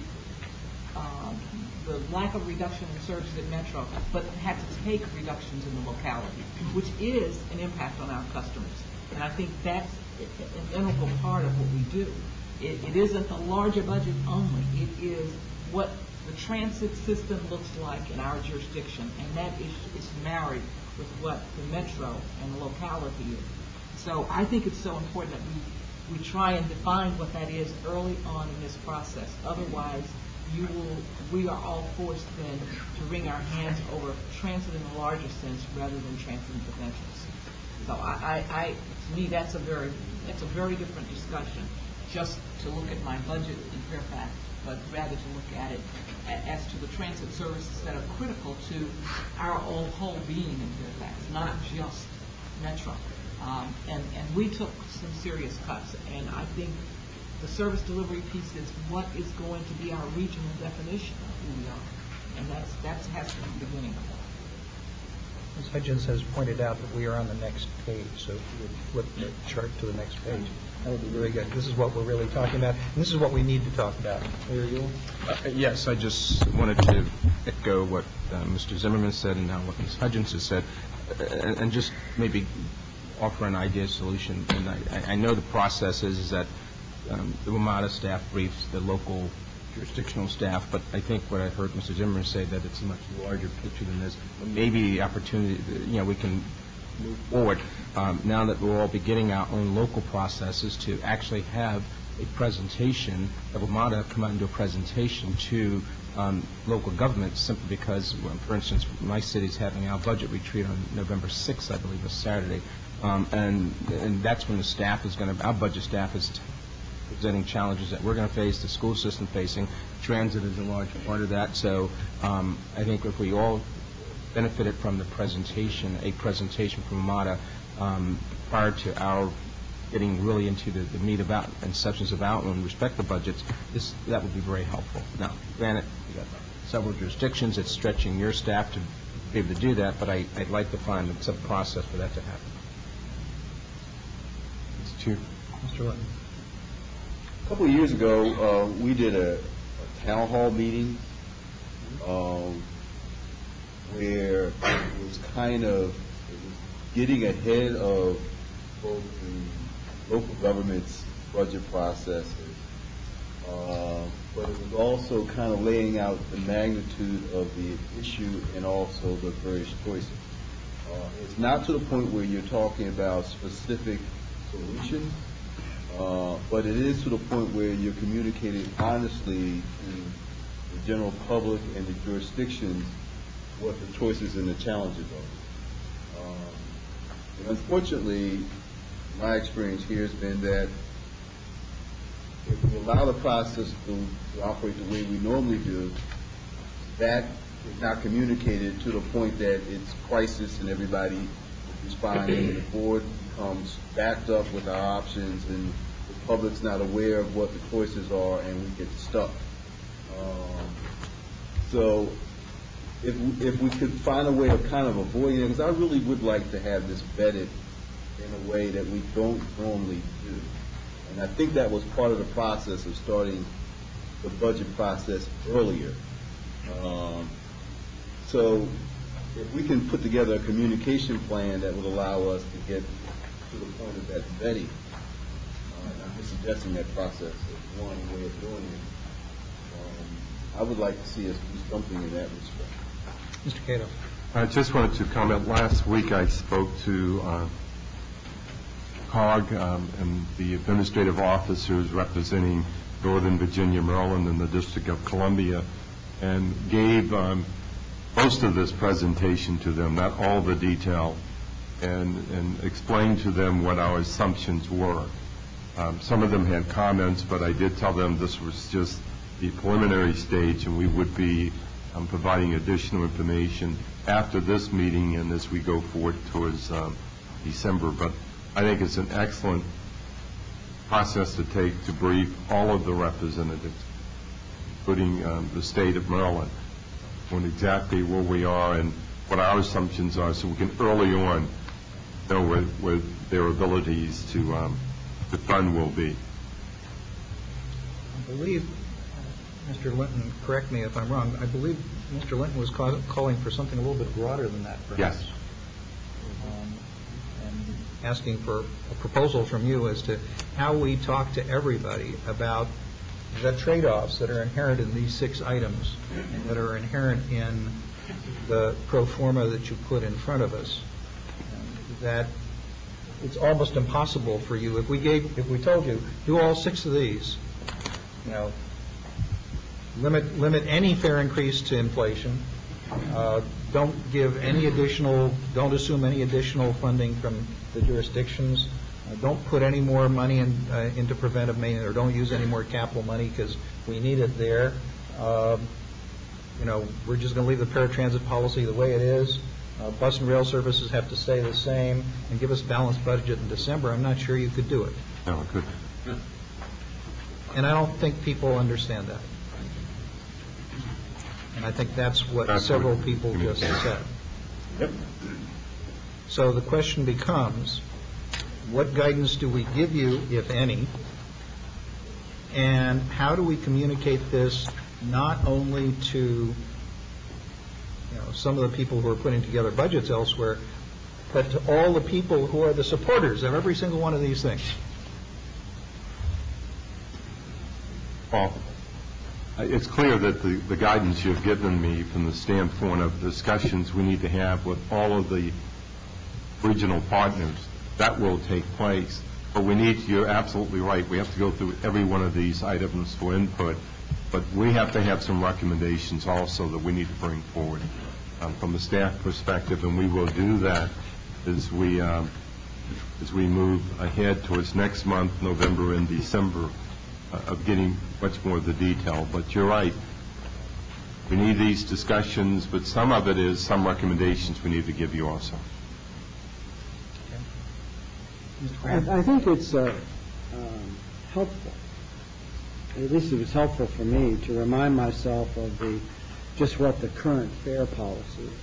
um, the lack of reduction in services at Metro, but had to take reductions in the locality, which is an impact on our customers. And I think that's an integral part of what we do. It, it isn't the larger budget only. It is what the transit system looks like in our jurisdiction, and that is, is married with what the Metro and the locality is. So I think it's so important that we, we try and define what that is early on in this process. Otherwise, you will, we are all forced then to wring our hands over transit in the larger sense rather than transit in the conventional sense. So I, I, I, to me, that's a very, that's a very different discussion, just to look at my budget in Fairfax, but rather to look at it as to the transit services that are critical to our own whole being in Fairfax, not just Metro. Um, and, and we took some serious cuts, and I think the service delivery piece is what is going to be our regional definition of who we are, and that's, that has to be the beginning of it. Miz Hudgens has pointed out that we are on the next page, so if you would flip the chart to the next page, that would be really good. This is what we're really talking about, and this is what we need to talk about. Mayor Ewell? Uh, yes, I just wanted to echo what uh, Mister Zimmerman said and now what Miz Hudgens has said, uh, and, and just maybe offer an idea solution. And I, I know the process is, is that um, the WMATA staff briefs the local jurisdictional staff, but I think what I heard Mister Zimmerman say, that it's a much larger picture than this. Maybe the opportunity, you know, we can move forward um, now that we're all beginning our own local processes to actually have a presentation, that WMATA come out and do a presentation to um, local governments, simply because, well, for instance, my city's having our budget retreat on November sixth, I believe, this Saturday, um, and and that's when the staff is going to, our budget staff is t- presenting challenges that we're going to face, the school system facing. Transit is a large part of that. So um, I think if we all benefited from the presentation, a presentation from WMATA um, prior to our getting really into the, the meat of out and substance of outline, respect the budgets, this, that would be very helpful. Now, granted, we've got several jurisdictions. It's stretching your staff to be able to do that, but I, I'd like to find some process for that to happen. Mister Chair. Mister Litton? A couple of years ago, uh, we did a, a town hall meeting um, where it was kind of it was getting ahead of both the local government's budget processes, uh, but it was also kind of laying out the magnitude of the issue and also the various choices. Uh, it's not to the point where you're talking about specific solutions, Uh, but it is to the point where you're communicating honestly to the general public and the jurisdictions what the choices and the challenges are. Um, and unfortunately, my experience here has been that if we allow the process to, to operate the way we normally do, that is not communicated to the point that it's crisis and everybody is responding, and the board becomes backed up with our options, and the public's not aware of what the choices are, and we get stuck. Um, so if we, if we could find a way of kind of avoiding it, because I really would like to have this vetted in a way that we don't normally do. And I think that was part of the process of starting the budget process earlier. Um, so if we can put together a communication plan that would allow us to get to the point of that vetting, uh, I'm just suggesting that process as one way of doing it. Um, I would like to see us do something in that respect. Mister Cato. I just wanted to comment. Last week I spoke to uh, COG um, and the administrative officers representing Northern Virginia, Maryland, and the District of Columbia, and gave um, most of this presentation to them, not all the detail, and, and explained to them what our assumptions were. Um, some of them had comments, but I did tell them this was just the preliminary stage, and we would be um, providing additional information after this meeting and as we go forward towards um, December. But I think it's an excellent process to take to brief all of the representatives, including um, the state of Maryland, on exactly where we are and what our assumptions are, so we can early on know where, where their abilities to, um, to fund will be. I believe, Mister Linton, correct me if I'm wrong, I believe Mister Linton was call, calling for something a little bit broader than that, perhaps. Yes. Um, and asking for a proposal from you as to how we talk to everybody about the trade-offs that are inherent in these six items, that are inherent in the pro forma that you put in front of us. That it's almost impossible for you, if we gave, if we told you, do all six of these, you know, limit limit any fare increase to inflation, uh, don't give any additional, don't assume any additional funding from the jurisdictions, uh, don't put any more money in, uh, into preventive maintenance, or don't use any more capital money because we need it there. Uh, you know, we're just going to leave the paratransit policy the way it is. Uh, bus and rail services have to stay the same, and give us a balanced budget in December. I'm not sure you could do it. No, good. And I don't think people understand that. And I think that's what That's several what people just said. Yep. So the question becomes, what guidance do we give you, if any, and how do we communicate this not only to, you know, some of the people who are putting together budgets elsewhere, but to all the people who are the supporters of every single one of these things? Well, it's clear that the, the guidance you've given me from the standpoint of discussions we need to have with all of the regional partners, that will take place. But we need to, you're absolutely right, we have to go through every one of these items for input. But we have to have some recommendations also that we need to bring forward um, from the staff perspective, and we will do that as we um, as we move ahead towards next month, November and December, uh, of getting much more of the detail. But you're right. We need these discussions, but some of it is some recommendations we need to give you also. I, I think it's uh, um, helpful. At least it was helpful for me to remind myself of the just what the current fare policy is,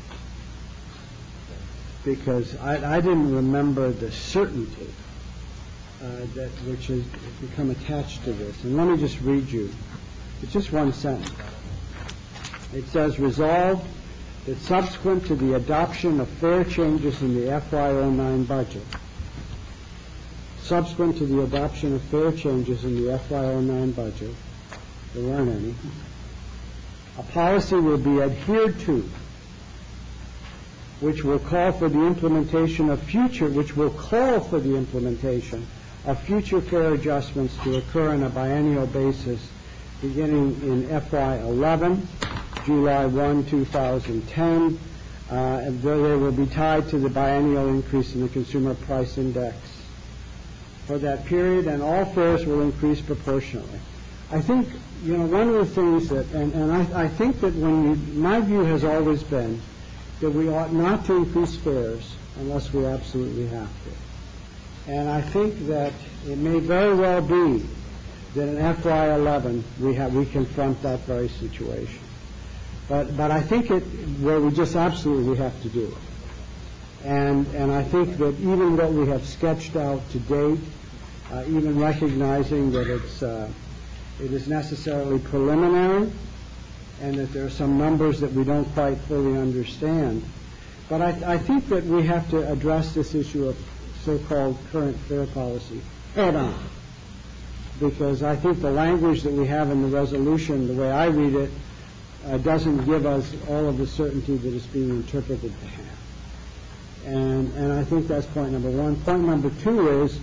because I, I didn't remember the certainty uh, that which has become attached to this. And let me just read you. It's just one sentence. It says, resolved that subsequent to the adoption of fare changes in the F Y oh nine budget, subsequent to the adoption of fare changes in the F Y oh nine budget, there weren't any, a policy will be adhered to which will call for the implementation of future, which will call for the implementation of future fare adjustments to occur on a biennial basis beginning in F Y eleven, July first, two thousand ten, uh, and they will be tied to the biennial increase in the consumer price index for that period, and all fares will increase proportionately. I think, you know, one of the things that, and, and I, I think that when you, my view has always been that we ought not to increase fares unless we absolutely have to. And I think that it may very well be that in F Y eleven we have, we confront that very situation. But, but I think it, where we just absolutely have to do it. And, and I think that even what we have sketched out to date, uh, even recognizing that it's, uh, it is necessarily preliminary and that there are some numbers that we don't quite fully understand, but I, I think that we have to address this issue of so-called current fare policy head on, because I think the language that we have in the resolution, the way I read it, uh, doesn't give us all of the certainty that it's being interpreted to have. And, and I think that's point number one. Point number two is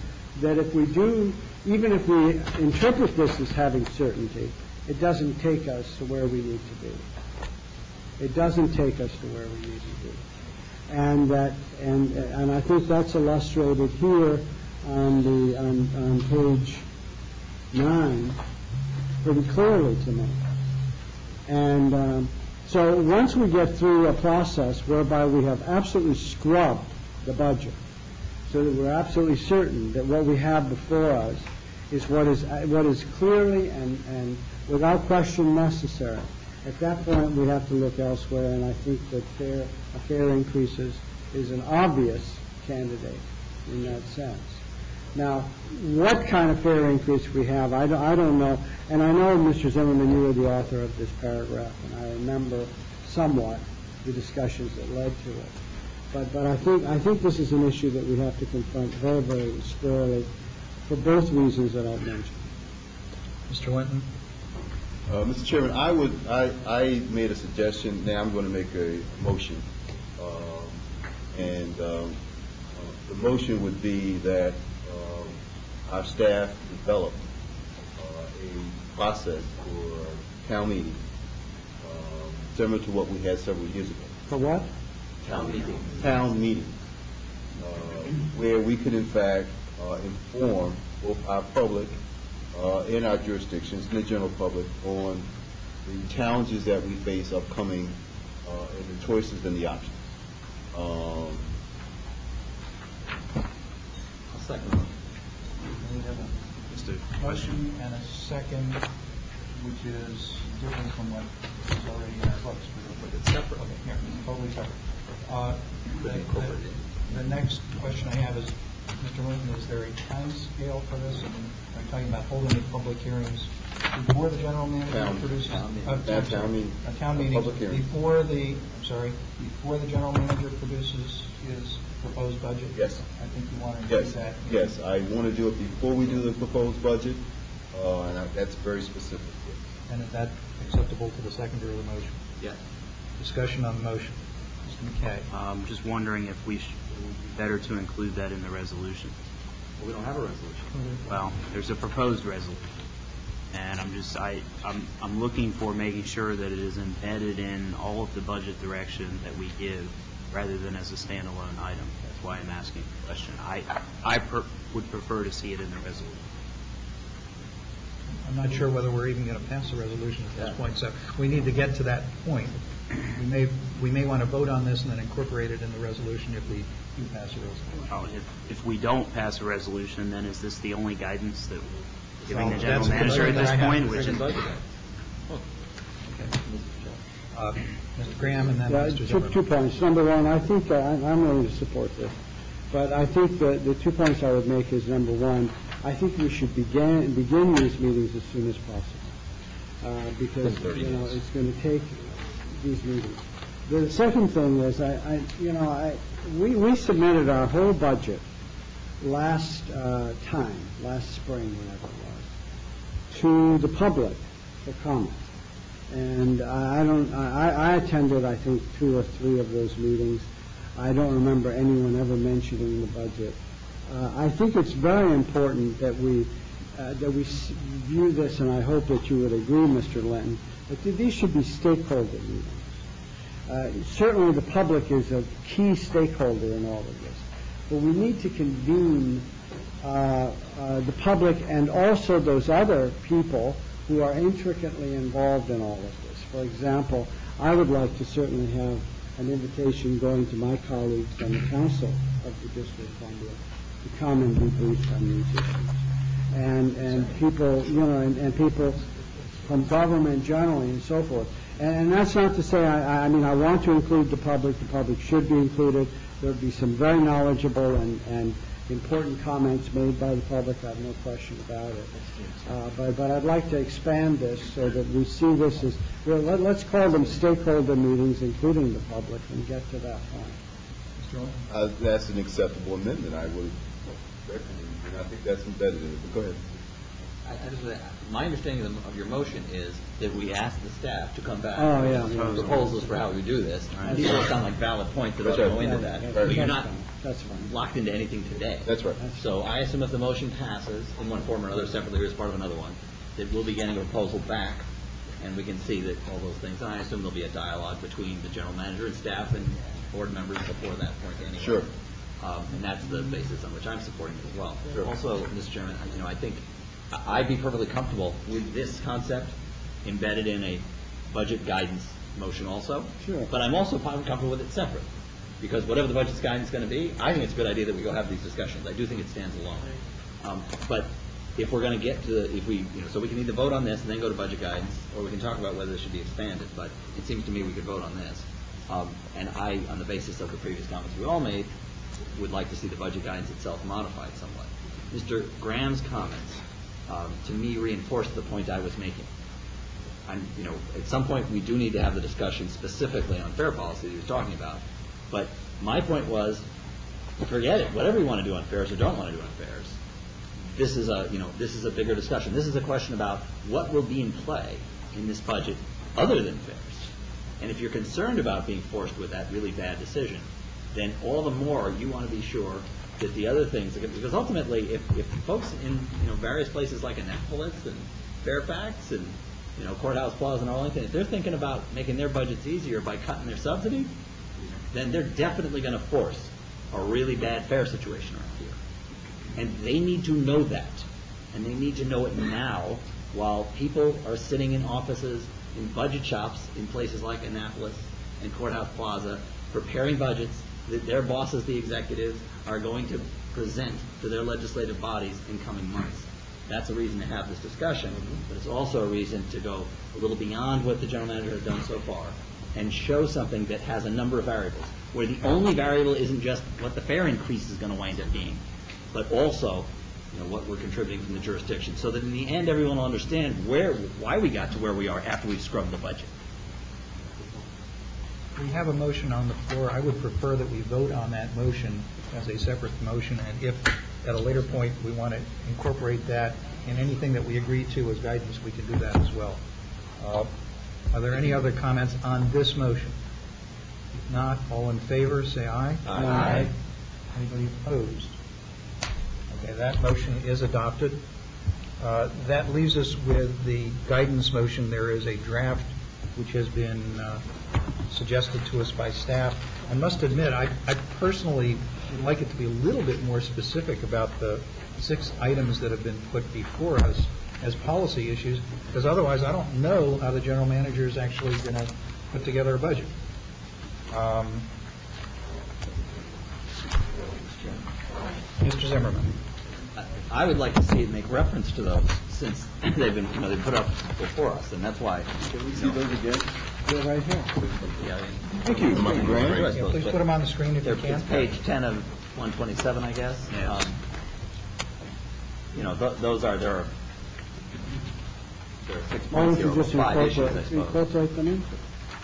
that if we do, even if we interpret this as having certainty, it doesn't take us to where we need to be. It doesn't take us to where we need to be. And that, and, and I think that's illustrated here on the, on, on page nine pretty clearly to me. And um, so once we get through a process whereby we have absolutely scrubbed the budget, so that we're absolutely certain that what we have before us is what is what is clearly and, and without question necessary, at that point we have to look elsewhere, and I think that fair, a fair increases is an obvious candidate in that sense. Now, what kind of fair increase we have, I don't, I don't know, and I know, Mister Zimmerman, you were the author of this paragraph, and I remember somewhat the discussions that led to it. But, but I think I think this is an issue that we have to confront very, very squarely for both reasons that I've mentioned. Mister Linton? Uh, Mister Chairman, I would I, I made a suggestion. Now I'm going to make a motion, um, and um, uh, the motion would be that um, our staff develop uh, a process for town meeting, um, similar to what we had several years ago. For what? Town meeting. Town meeting, uh, where we could in fact uh, inform both our public uh, in our jurisdictions and the general public on the challenges that we face upcoming uh, and the choices and the options. Um, I'll second. We have a motion and a second, which is different from what is already in our books. But it's separate. Okay, here, totally separate. Uh, the, the, the next question I have is, Mister Linton, is there a time scale for this? I mean, are you talking about holding the public hearings before the general manager Town- produces town meeting. uh, That town meeting. a town A meeting public hearing. before the I'm sorry before the general manager produces his proposed budget? Yes. I think you want to do Yes, that. yes, I want to do it before we do the proposed budget, uh, and I, that's very specific. And is that acceptable to the seconder of the motion? Yes. Discussion on the motion. Mister McKay. Um, just wondering if we should, it would be better to include that in the resolution. Well, we don't have a resolution. Well, there's a proposed resolution, and I'm just, I, I'm, I'm looking for making sure that it is embedded in all of the budget direction that we give, rather than as a standalone item. That's why I'm asking the question. I, I per, would prefer to see it in the resolution. I'm not sure whether we're even going to pass a resolution at this point, so we need to get to that point. We may we may want to vote on this and then incorporate it in the resolution if we do pass a resolution. Well, if, if we don't pass a resolution, then is this the only guidance that we're giving Well, the general that's the manager at this question I point? have. Which is, Uh, Mister Graham and then Yeah, Mister two, Zimmerman. two points. Number one, I think uh, I'm I'm willing to support this, but I think the the two points I would make is, number one, I think we should begin begin these meetings as soon as possible, uh, because you know it's going to take these meetings. The second thing is, I, I you know, I we we submitted our whole budget last uh, time, last spring, whenever it was, to the public for comment. And I don't, I, I attended, I think, two or three of those meetings. I don't remember anyone ever mentioning the budget. Uh, I think it's very important that we, uh, that we s- view this, and I hope that you would agree, Mister Linton, that th- these should be stakeholder meetings. Uh, certainly the public is a key stakeholder in all of this, but we need to convene uh, uh, the public and also those other people who are intricately involved in all of this. For example, I would like to certainly have an invitation going to my colleagues on the Council of the District of Columbia to come and be briefed on these issues. And, and people, you know, and, and people from government generally and so forth. And, and that's not to say, I, I mean, I want to include the public. The public should be included. There would be some very knowledgeable and, and important comments made by the public. I have no question about it. Uh, but, but I'd like to expand this so that we see this as, well, let, let's call them stakeholder meetings, including the public, and get to that point. Mister Linton. Uh, that's an acceptable amendment. I would recommend, and I think that's embedded in it. But go ahead. I, I just, my understanding of, the, of your motion is that we ask the staff to come back Oh, yeah, with yeah. proposals for how we do this. These all sound like valid points that ought to go into that. Right. But you're not That's fine. locked into anything today. That's right. So I assume if the motion passes in one form or another separately or as part of another one, that we'll be getting a proposal back, and we can see that all those things. And I assume there'll be a dialogue between the general manager and staff and board members before that point anyway. Sure. Um, and that's the basis on which I'm supporting it as well. Sure. Also, Mister Chairman, you know, I think I- I'd be perfectly comfortable with this concept embedded in a budget guidance motion also. Sure. But I'm also probably comfortable with it separate, because whatever the budget's guidance is going to be, I think it's a good idea that we go have these discussions. I do think it stands alone. Um, but if we're going to get to the, if we, you know, so we can either vote on this and then go to budget guidance, or we can talk about whether it should be expanded. But it seems to me we could vote on this. Um, and I, on the basis of the previous comments we all made, would like to see the budget guidance itself modified somewhat. Mister Graham's comments, um, to me, reinforced the point I was making. I'm, you know, at some point we do need to have the discussion specifically on fair policy that he was talking about. But my point was, forget it. Whatever you want to do on fares or don't want to do on fares, this is a, you know, this is a bigger discussion. This is a question about what will be in play in this budget other than fares. And if you're concerned about being forced with that really bad decision, then all the more you want to be sure that the other things, because ultimately, if, if folks in, you know, various places like Annapolis and Fairfax and, you know, Courthouse Plaza and Arlington, if they're thinking about making their budgets easier by cutting their subsidy, then they're definitely going to force a really bad fare situation around here. And they need to know that. And they need to know it now, while people are sitting in offices, in budget shops, in places like Annapolis and Courthouse Plaza, preparing budgets that their bosses, the executives, are going to present to their legislative bodies in coming months. That's a reason to have this discussion, but it's also a reason to go a little beyond what the general manager has done so far and show something that has a number of variables, where the only variable isn't just what the fare increase is going to wind up being, but also, you know, what we're contributing from the jurisdiction, so that in the end everyone will understand where, why we got to where we are after we've scrubbed the budget. We have a motion on the floor. I would prefer that we vote on that motion as a separate motion, and if at a later point we want to incorporate that in anything that we agree to as guidance, we can do that as well. Uh, are there any other comments on this motion? If not, all in favor, say aye. Aye. Aye. Anybody opposed? Okay, that motion is adopted. Uh, that leaves us with the guidance motion. There is a draft which has been uh, suggested to us by staff. I must admit, I, I personally would like it to be a little bit more specific about the six items that have been put before us as policy issues, because otherwise I don't know how the general manager is actually going to put together a budget. Um, Mister Zimmerman. I would like to see it make reference to those, since they've been, you know, they've put up before us, and that's why. Can we see those again? They're right here. Yeah, Thank you, Mister Graham. Sure, I Yeah, suppose, please but put them on the screen if you they're- can. It's page ten of one twenty-seven, I guess. Yes. Um, You know, th- those are, there are, there are six Why points don't here, you or just five issues, I incorporate, suppose. incorporate them in?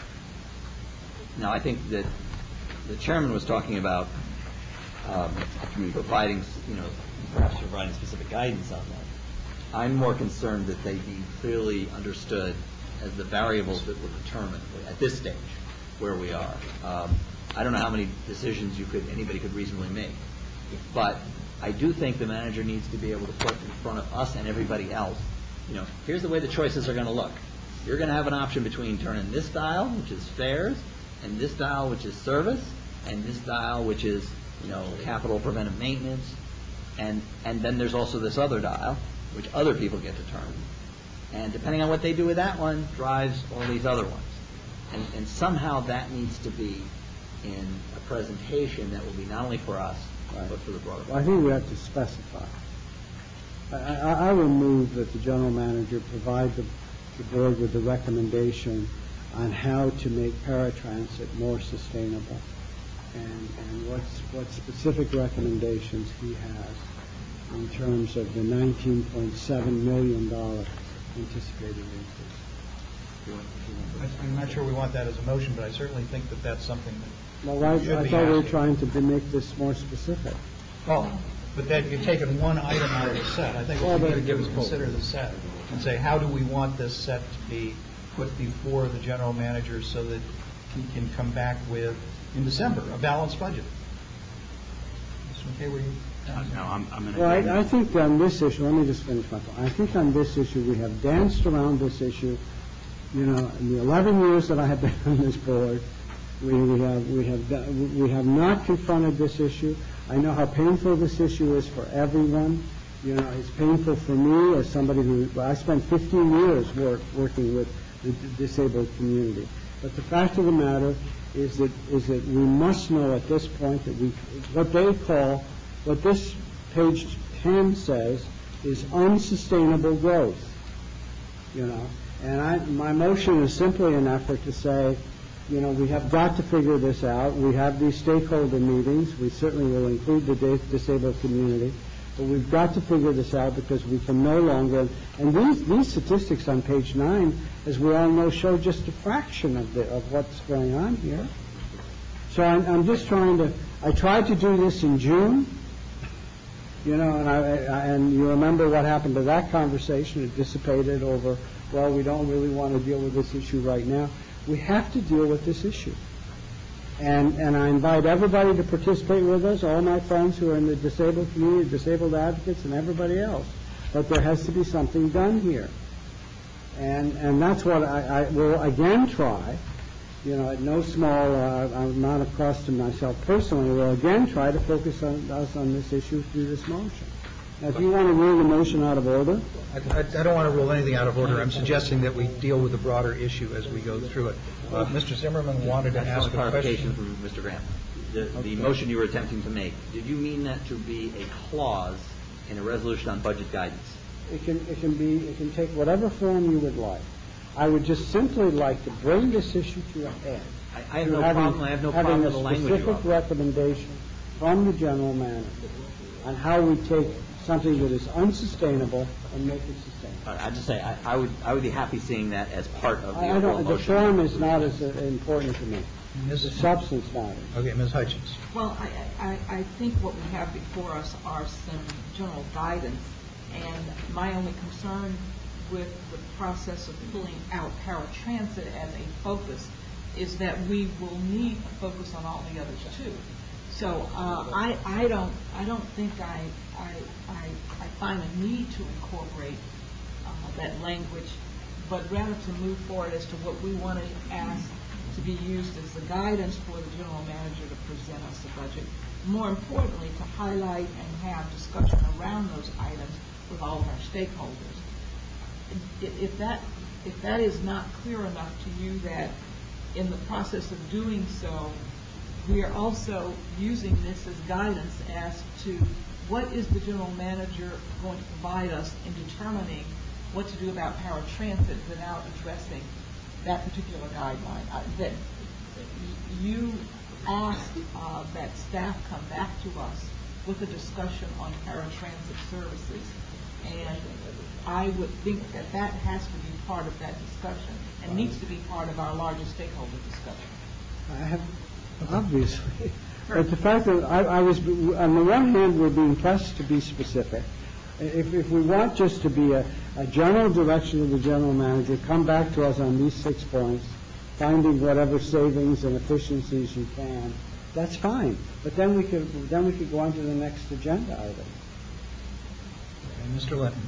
Now, I think that the chairman was talking about um, providing, you know, perhaps providing specific guidance on that. I'm more concerned that they be clearly understood as the variables that will determine, at this stage, where we are. Um, I don't know how many decisions you could, anybody could reasonably make, but I do think the manager needs to be able to put in front of us and everybody else, you know, here's the way the choices are going to look. You're going to have an option between turning this dial, which is fares, and this dial, which is service, and this dial, which is, you know, capital preventive maintenance, and and then there's also this other dial, which other people get to turn. And depending on what they do with that one, drives all these other ones. And, and somehow that needs to be in a presentation that will be not only for us, Right. but for the broader. Well, I think we have to specify. I, I, I will move that the general manager provide the, the board with the recommendation on how to make paratransit more sustainable, and, and what's, what specific recommendations he has in terms of the nineteen point seven million dollars anticipated increase. I- I'm not sure we want that as a motion, but I certainly think that that's something that Well, I, should I be thought we were asked. trying to be- make this more specific. Well, but then you're taking one item out of the set. I think what we need to do is consider the set and say, how do we want this set to be put before the general manager so that he can come back with, in December, a balanced budget? Mister McKay, were you? Uh, No, I'm, I'm in Well, agreement. I, I think on this issue, let me just finish my thought. I think on this issue, we have danced around this issue. You know, in the eleven years that I have been on this board, we, we have, we have, done- we have not confronted this issue. I know how painful this issue is for everyone. You know, it's painful for me as somebody who, I spent fifteen years work, working with the d- disabled community. But the fact of the matter is that, is that we must know at this point that we, what they call, what this page ten says is unsustainable growth, you know. And I, my motion is simply an effort to say, you know, we have got to figure this out. We have these stakeholder meetings. We certainly will include the da- disabled community. But we've got to figure this out because we can no longer, and these, these statistics on page nine, as we all know, show just a fraction of the, of what's going on here. So I'm, I'm just trying to, I tried to do this in June, you know, and I, I, and you remember what happened to that conversation. It dissipated over, well, we don't really want to deal with this issue right now. We have to deal with this issue. And, and I invite everybody to participate with us, all my friends who are in the disabled community, disabled advocates, and everybody else. But there has to be something done here. And, and that's what I, I will again try, you know, at no small uh, amount of cost to myself personally, will again try to focus on us on this issue through this motion. Now, if you want to rule the motion out of order, I, I I don't want to rule anything out of order. I'm suggesting that we deal with the broader issue as we go through it. Uh, Mister Zimmerman wanted to That's ask one a clarification question. from Mister Graham. The, the motion you were attempting to make, did you mean that to be a clause in a resolution on budget guidance? it can, it can be, it can take whatever form you would like. I would just simply like to bring this issue to a head. I, I have to no having- problem, I have no problem with the language you Having a specific offer. recommendation from the general manager on how we take something that is unsustainable and make it sustainable. I- I'd just say, I, I would, I would be happy seeing that as part of the I I overall don't, the motion. form is not as uh, important to me. The Miz substance matters. Okay, Miz Hutchins. Well, I, I, I think what we have before us are some general guidance, and my only concern with the process of pulling out paratransit as a focus is that we will need to focus on all the others too. So uh, I, I don't, I don't think I, I, I, I find a need to incorporate uh, that language, but rather to move forward as to what we want to ask to be used as the guidance for the general manager to present us the budget. More importantly, to highlight and have discussion around those items with all of our stakeholders. If if that, if that is not clear enough to you that in the process of doing so, we are also using this as guidance as to what is the general manager going to provide us in determining what to do about paratransit without addressing that particular guideline. Uh, that you ask uh, that staff come back to us with a discussion on paratransit services, and I would think that that has to be part of that discussion and needs to be part of our larger stakeholder discussion. I have, obviously. But the fact that I, I was, on the one hand, we're being pressed to be specific. If, if we want just to be a, a general direction of the general manager, come back to us on these six points, finding whatever savings and efficiencies you can, that's fine. But then we could, then we could go on to the next agenda item. And Mister Linton.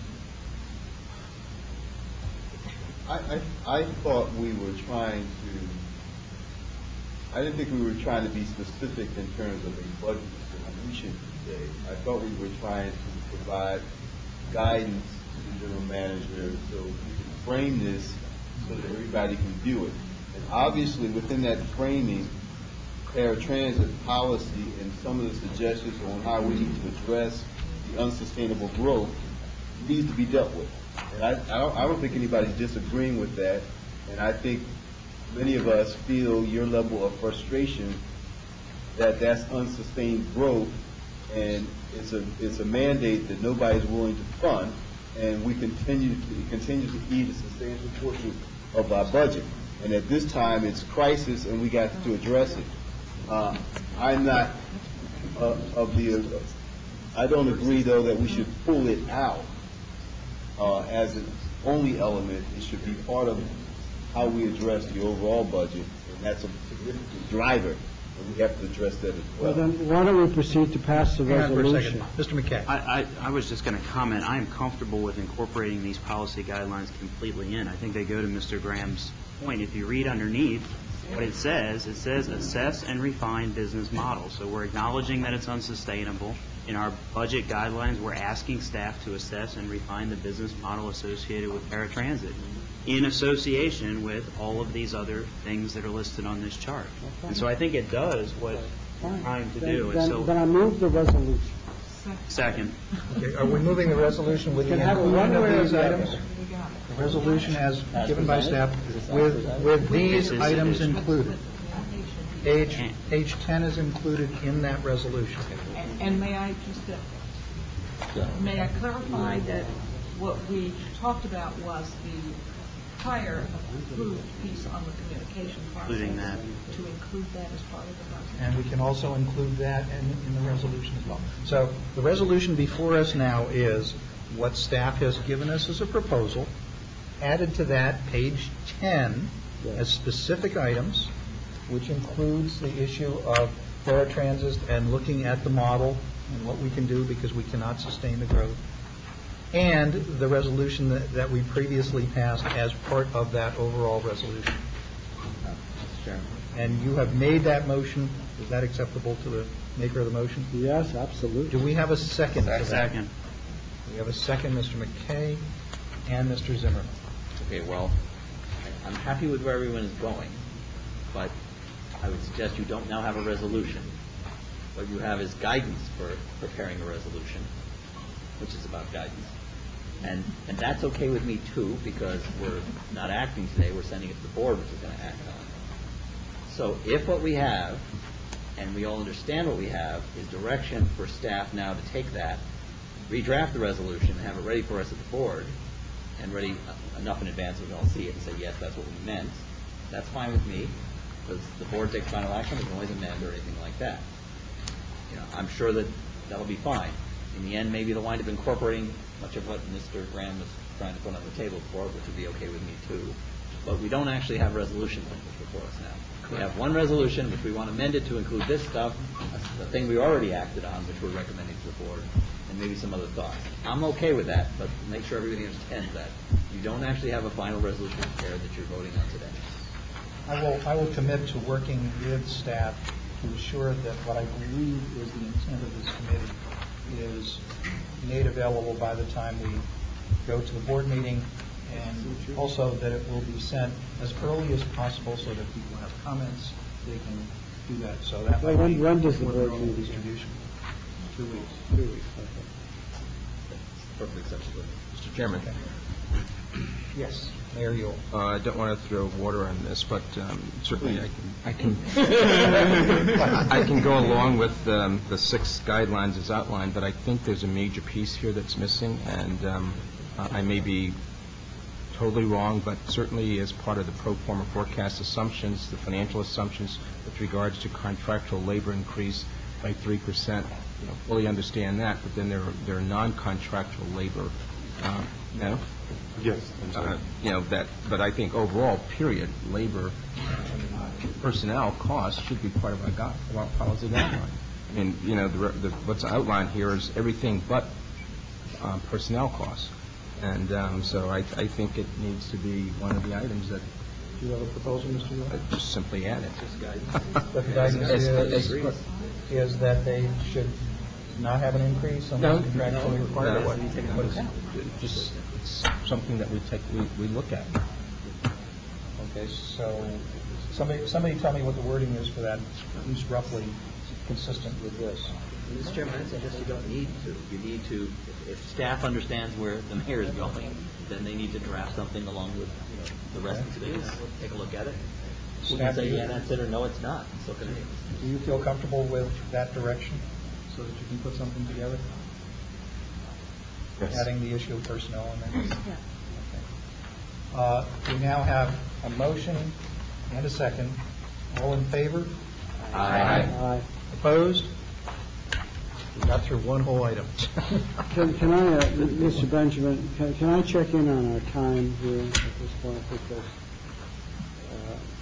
I, I, I thought we were trying to, I didn't think we were trying to be specific in terms of a budget solution today. I thought we were trying to provide guidance to the general manager so we can frame this so that everybody can view it. And obviously within that framing, paratransit policy and some of the suggestions on how we need to address the unsustainable growth needs to be dealt with. And I, I, don't, I don't think anybody's disagreeing with that. And I think many of us feel your level of frustration that that's unsustained growth, and it's a it's a mandate that nobody's willing to fund, and we continue to it continues to eat a substantial portion of our budget. And at this time, it's crisis, and we got to address it. Uh, I'm not uh, of the. Uh, I don't agree, though, that we should pull it out uh, as an only element. It should be part of how we address the overall budget, and that's a significant driver and we have to address that as Well, well. then, why don't we proceed to pass the Hang on for a resolution? second. Mister McKay. I, I, I was just going to comment, I am comfortable with incorporating these policy guidelines completely in. I think they go to Mister Graham's point. If you read underneath what it says, it says assess and refine business models. So we're acknowledging that it's unsustainable. In our budget guidelines, we're asking staff to assess and refine the business model associated with paratransit in association with all of these other things that are listed on this chart. And so I think it does what we're trying to do. And Then, so, then I move the resolution. second. Okay, are we moving the resolution with the Can have it inclusion one of way or these the other. items? The resolution as given by staff with, with these items included. Page, page ten is included in that resolution. And and may I just, uh, may I clarify that what we talked about was the prior approved piece on the communication process? Including that. To include that as part of the budget? And we can also include that in, in the resolution as well. So the resolution before us now is what staff has given us as a proposal. Added to that, page ten, as specific items, which includes the issue of paratransit and looking at the model and what we can do because we cannot sustain the growth, and the resolution that, that we previously passed as part of that overall resolution. Mister Chairman. And you have made that motion. Is that acceptable to the maker of the motion? Yes, absolutely. Do we have a second to that? Second. We have a second, Mister McKay and Mister Zimmerman. Okay, well, I- I'm happy with where everyone is going, but I would suggest you don't now have a resolution. What you have is guidance for preparing a resolution, which is about guidance. And, and that's okay with me, too, because we're not acting today. We're sending it to the board, which is going to act on it. So if what we have, and we all understand what we have, is direction for staff now to take that, redraft the resolution, and have it ready for us at the board, and ready enough in advance so we can all see it and say, yes, that's what we meant, that's fine with me, because the board takes final action, we can always amend or anything like that. You know, I'm sure that that'll be fine. In the end, maybe they'll wind up incorporating much of what Mister Graham was trying to put on the table before, which would be okay with me too. But we don't actually have resolution language before us now. We have one resolution, which we want amended to include this stuff, the thing we already acted on, which we're recommending to the board, and maybe some other thoughts. I'm okay with that, but make sure everybody understands that. You don't actually have a final resolution prepared that you're voting on today. I will, I will commit to working with staff to ensure that what I believe is the intent of this committee is made available by the time we go to the board meeting, and also that it will be sent as early as possible so that people have comments, they can do that. So that Well, might when- be when does the before board normal meeting? distribution. Two weeks. Two weeks, okay. Perfectly acceptable. Mister Chairman, Yes, Mayor Yule. uh, I don't want to throw water on this, but um, certainly I can, I can, I can go along with um, the six guidelines as outlined, but I think there's a major piece here that's missing, and um, I may be totally wrong, but certainly as part of the pro forma forecast assumptions, the financial assumptions with regards to contractual labor increase by three percent, you know, fully understand that, but then there are, there are non-contractual labor, um, no? Yes, I'm sorry. Uh, You know, that, but I think overall, period, labor, uh, personnel costs should be part of our gu- of our policy guideline. I mean, you know, the, the, what's outlined here is everything but uh, personnel costs. And um, so I, I think it needs to be one of the items that Do you have a proposal, Mister Yule? uh, just simply add it. But the guidance As- is, as- is that they should not have an increase unless contractually required, or what? What is it? Just, it's something that we take, we, we look at. Okay, so somebody, somebody tell me what the wording is for that, at least roughly consistent with this. Mister Chairman, I suggest you don't need to. You need to, if, if staff understands where the mayor is going, then they need to draft something along with, you know, the rest of the committee. Take a look at it. We can say, yeah, that's it, or no, it's not. So can it. Do you feel comfortable with that direction, so that you can put something together? Yes. Adding the issue of personnel in there? Okay. Uh, We now have a motion and a second. All in favor? Aye. Opposed? We got through one whole item. Can, can I, uh, Mister Benjamin, can, can I check in on our time here at this point, because uh,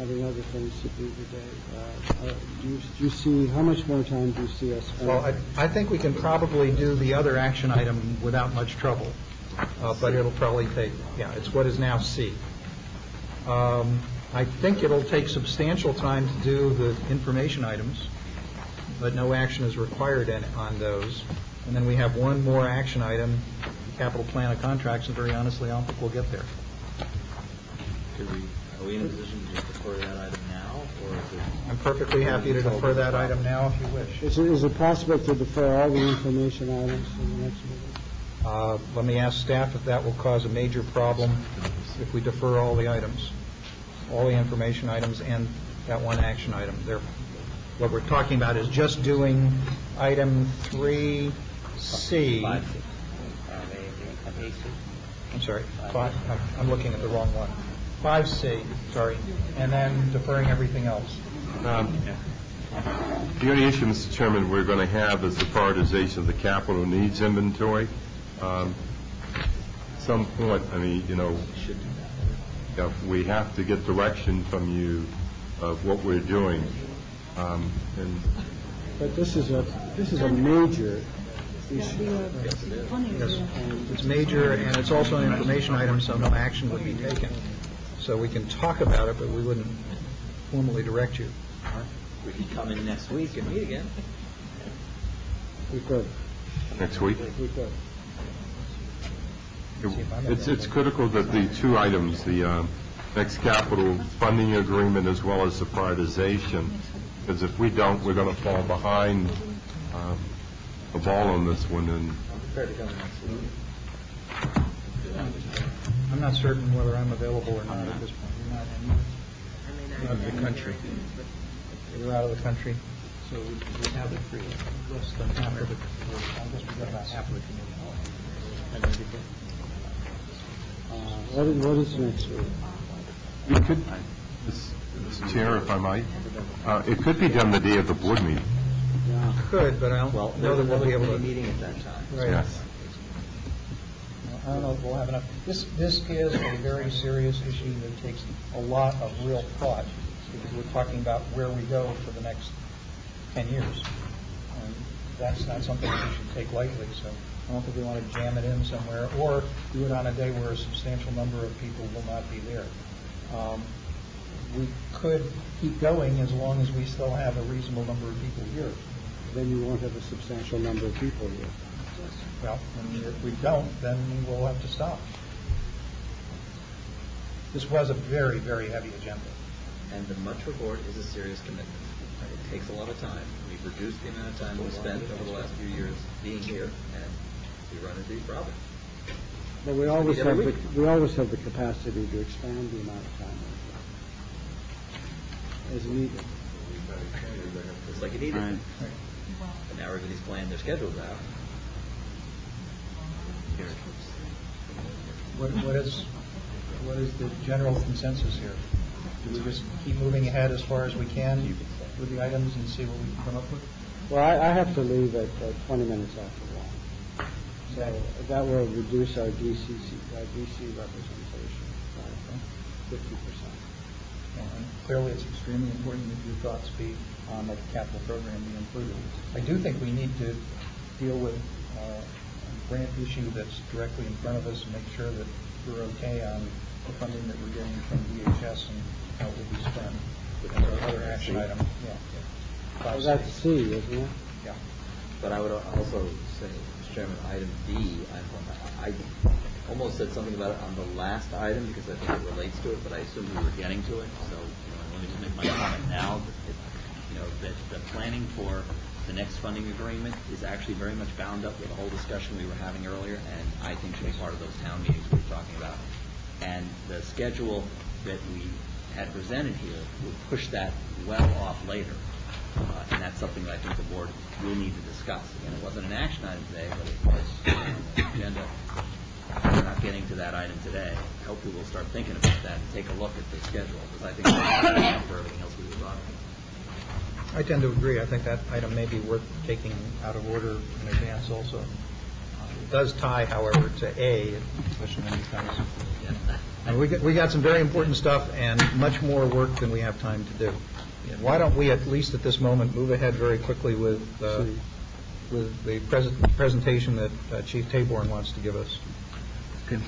having other things to do today. Uh, uh, Do you do you see, how much more time do you see us spending? Well, I, I think we can probably do the other action item without much trouble, uh, but it'll probably take, yeah, it's what is now C. Um, I think it'll take substantial time to do the information items, but no action is required in, on those. And then we have one more action item, capital plan of contracts, and very honestly, I don't think we'll get there. Could we, are we in a position to just defer that item now, or is it? I'm perfectly happy to defer that item now if you wish. Is it, is it possible to defer all the information items to the next meeting? Uh, Let me ask staff if that will cause a major problem if we defer all the items, all the information items and that one action item. There, what we're talking about is just doing item three C. Five, uh, A- A- A C. I'm sorry, five, I'm- I'm looking at the wrong one. five C, sorry, and then deferring everything else. Um, The only issue, Mister Chairman, we're going to have is the prioritization of the capital needs inventory. Um, Some point, I mean, you know, yeah, we have to get direction from you of what we're doing. Um, And But this is a, this is a major issue. Yes, it's major, and it's also an information item, so no action would be taken. So we can talk about it, but we wouldn't formally direct you. We could come in next week and meet again. We could, next week, we could. it's it's critical that the two items, the um, next capital funding agreement as well as the prioritization, because if we don't, we're going to fall behind um, the ball on this one. And I'm prepared to come in next week. I'm not certain whether I'm available or not at this point. You're not, and you're out of the country. You're out of the country, so we we have less than half of the, I guess we've got about half of the committee. And then before- Uh, What is, what is next week? you could, Mister Chair, if I might, uh, it could be done the day of the board meeting. Yeah. Could, but I don't Well, know that we'll be able to. meeting at that time. Right. Yes. I don't know if we'll have enough. This, this is a very serious issue that takes a lot of real thought, because we're talking about where we go for the next ten years. And that's not something we should take lightly, so I don't think we want to jam it in somewhere, or do it on a day where a substantial number of people will not be there. Um, We could keep going as long as we still have a reasonable number of people here. Then you won't have a substantial number of people here. Well, and if we don't, then we'll have to stop. This was a very, very heavy agenda. And the Metro Board is a serious commitment. It takes a lot of time. We've reduced the amount of time we've spent over the last few years being here, and we run into these problems. But we always Every have, the week. we always have the capacity to expand the amount of time as needed. Just like it needed. Right. But now everybody's planning their schedules out. What, what is, what is the general consensus here? Do we just keep moving ahead as far as we can with the items and see what we can come up with? Well, I, I have to leave at uh, twenty minutes after one. So that will reduce our D C C, our D C representation by fifty percent. And clearly, it's extremely important that your thoughts be on the capital program be included. I do think we need to deal with uh, a grant issue that's directly in front of us and make sure that we're okay on the funding that we're getting from D H S and how it will be spent. And our other action item, yeah. Oh, that's C, isn't it? Yeah. But I would also say, Mister Chairman, item D, I, I almost said something about it on the last item because I think it relates to it, but I assumed we were getting to it. So, you know, let me just make my comment now. That it, you know, that the planning for the next funding agreement is actually very much bound up with the whole discussion we were having earlier, and I think should be part of those town meetings we were talking about. And the schedule that we had presented here would push that well off later. Uh, and that's something that I think the board will need to discuss. Again, it wasn't an action item today, but it was on the agenda. We're not getting to that item today. I hope we will start thinking about that and take a look at the schedule, because I think that's for everything else we were talking about. I tend to agree. I think that item may be worth taking out of order in advance also. Uh, It does tie, however, to A, especially when it comes. Yeah. And we got, we got some very important stuff and much more work than we have time to do. Why don't we, at least at this moment, move ahead very quickly with uh, with the pres presentation that uh, Chief Taborn wants to give us. Okay.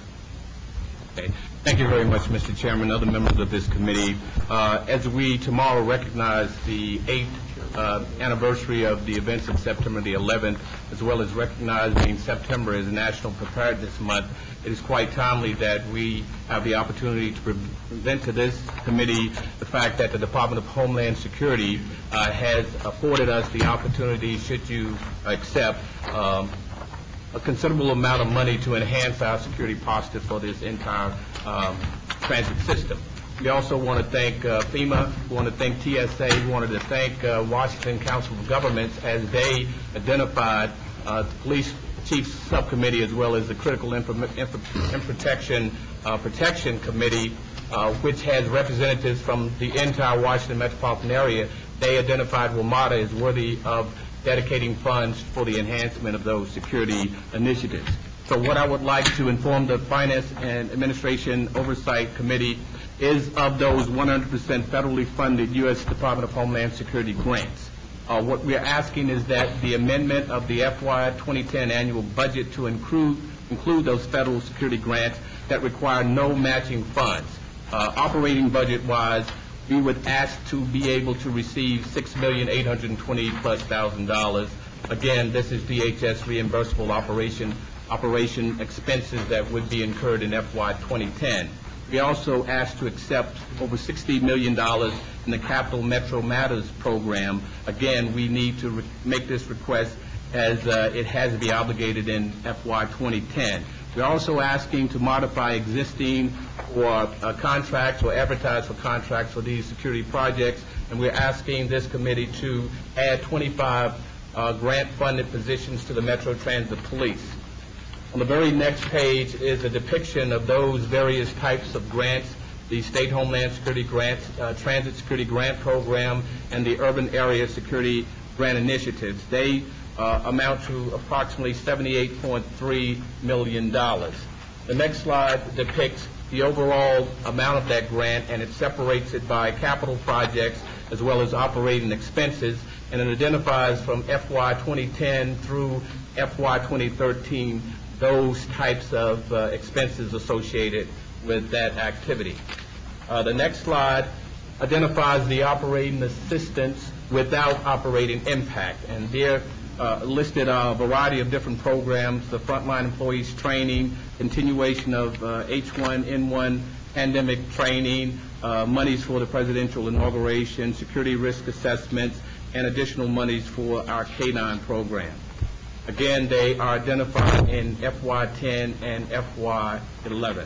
Okay. Thank you very much, Mister Chairman, other members of this committee. Uh, as we tomorrow recognize the eighth uh, anniversary of the events of September the eleventh, as well as recognizing September as National Preparedness Month, it is quite timely that we have the opportunity to present to this committee the fact that the Department of Homeland Security uh, has afforded us the opportunity, should you accept, um, a considerable amount of money to enhance our security posture for this entire um, transit system. We also want to thank uh, FEMA, we want to thank T S A, we wanted to thank uh, Washington Council of Governments as they identified uh, the Police Chiefs Subcommittee as well as the Critical Infra Infra Protection uh, Protection Committee, uh, which has representatives from the entire Washington metropolitan area. They identified WMATA as worthy of dedicating funds for the enhancement of those security initiatives. So what I would like to inform the Finance and Administration Oversight Committee is of those one hundred percent federally funded U S Department of Homeland Security grants. Uh, what we are asking is that the amendment of the F Y twenty ten annual budget to include, include those federal security grants that require no matching funds. Uh, operating budget-wise, we would ask to be able to receive six million eight hundred twenty plus thousand dollars. Again, this is D H S reimbursable operation operation expenses that would be incurred in F Y twenty ten. We also asked to accept over sixty million dollars in the Capital Metro Matters program. Again, we need to re make this request as uh, it has to be obligated in F Y twenty ten. We're also asking to modify existing or uh, contracts or advertise for contracts for these security projects, and we're asking this committee to add twenty-five uh, grant-funded positions to the Metro Transit Police. On the very next page is a depiction of those various types of grants, the State Homeland Security Grants, uh, Transit Security Grant Program, and the Urban Area Security Grant Initiatives. They uh, amount to approximately seventy-eight point three million dollars. The next slide depicts the overall amount of that grant, and it separates it by capital projects as well as operating expenses, and it identifies from F Y twenty ten through F Y twenty thirteen those types of uh, expenses associated with that activity. Uh, the next slide identifies the operating assistance without operating impact, and there uh, listed a variety of different programs: the frontline employees training, continuation of uh, H one N one pandemic training, uh, monies for the presidential inauguration, security risk assessments, and additional monies for our K nine program. Again, they are identified in F Y ten and F Y eleven.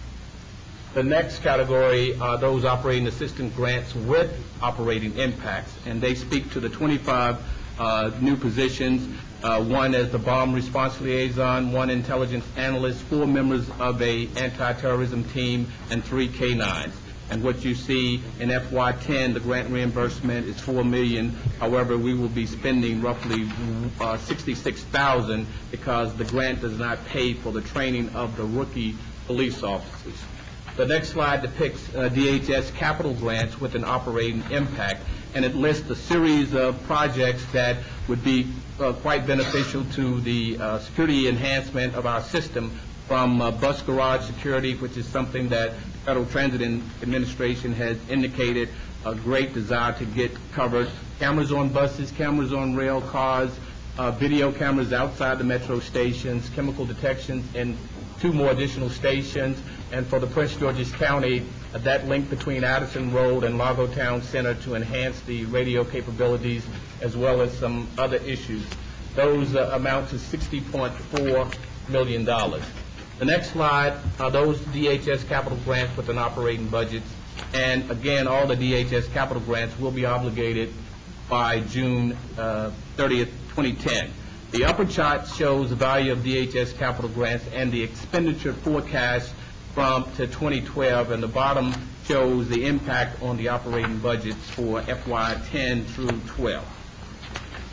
The next category are those operating assistance grants with operating impacts, and they speak to the twenty-five uh, new positions, uh, one as the bomb response liaison, one intelligence analyst, four members of a anti-terrorism team, and three K nines. And what you see in F Y ten, the grant reimbursement is four million dollars. However, we will be spending roughly uh, sixty-six thousand dollars because the grant does not pay for the training of the rookie police officers. The next slide depicts uh, D H S capital grants with an operating impact, and it lists a series of projects that would be uh, quite beneficial to the uh, security enhancement of our system, from uh, bus garage security, which is something that Federal Transit Administration has indicated a great desire to get covered. Cameras on buses, cameras on rail cars, uh, video cameras outside the metro stations, chemical detections in two more additional stations, and for the Prince George's County, uh, that link between Addison Road and Largo Town Center to enhance the radio capabilities, as well as some other issues. Those uh, amount to sixty point four million dollars. The next slide are those D H S capital grants with an operating budget, and again, all the D H S capital grants will be obligated by June uh, thirtieth, twenty ten. The upper chart shows the value of D H S capital grants and the expenditure forecast from to twenty twelve, and the bottom shows the impact on the operating budgets for F Y ten through twelve.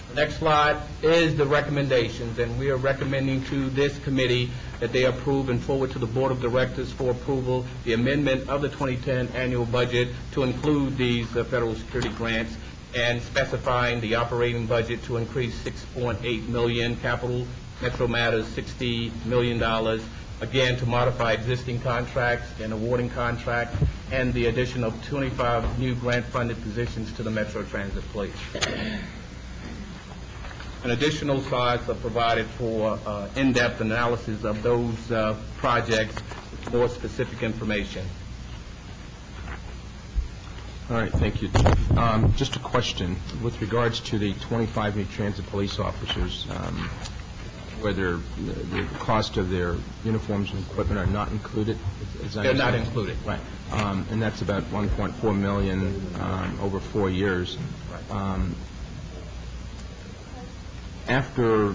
The next slide is the recommendations, and we are recommending to this committee that they approve and forward to the Board of Directors for approval the amendment of the twenty ten annual budget to include these uh, federal security grants, and specifying the operating budget to increase six point eight million dollars, capital Metro Matters sixty million dollars, again to modify existing contracts and awarding contracts, and the addition of twenty-five new grant-funded positions to the Metro Transit Police. An additional slides are provided for uh, in-depth analysis of those uh, projects with more specific information. All right, thank you, Chief. Um, just a question with regards to the twenty-five new transit police officers, um, whether the, the cost of their uniforms and equipment are not included. As I They're not understand. included. Right, um, and that's about one point four million um, over four years. Um, after the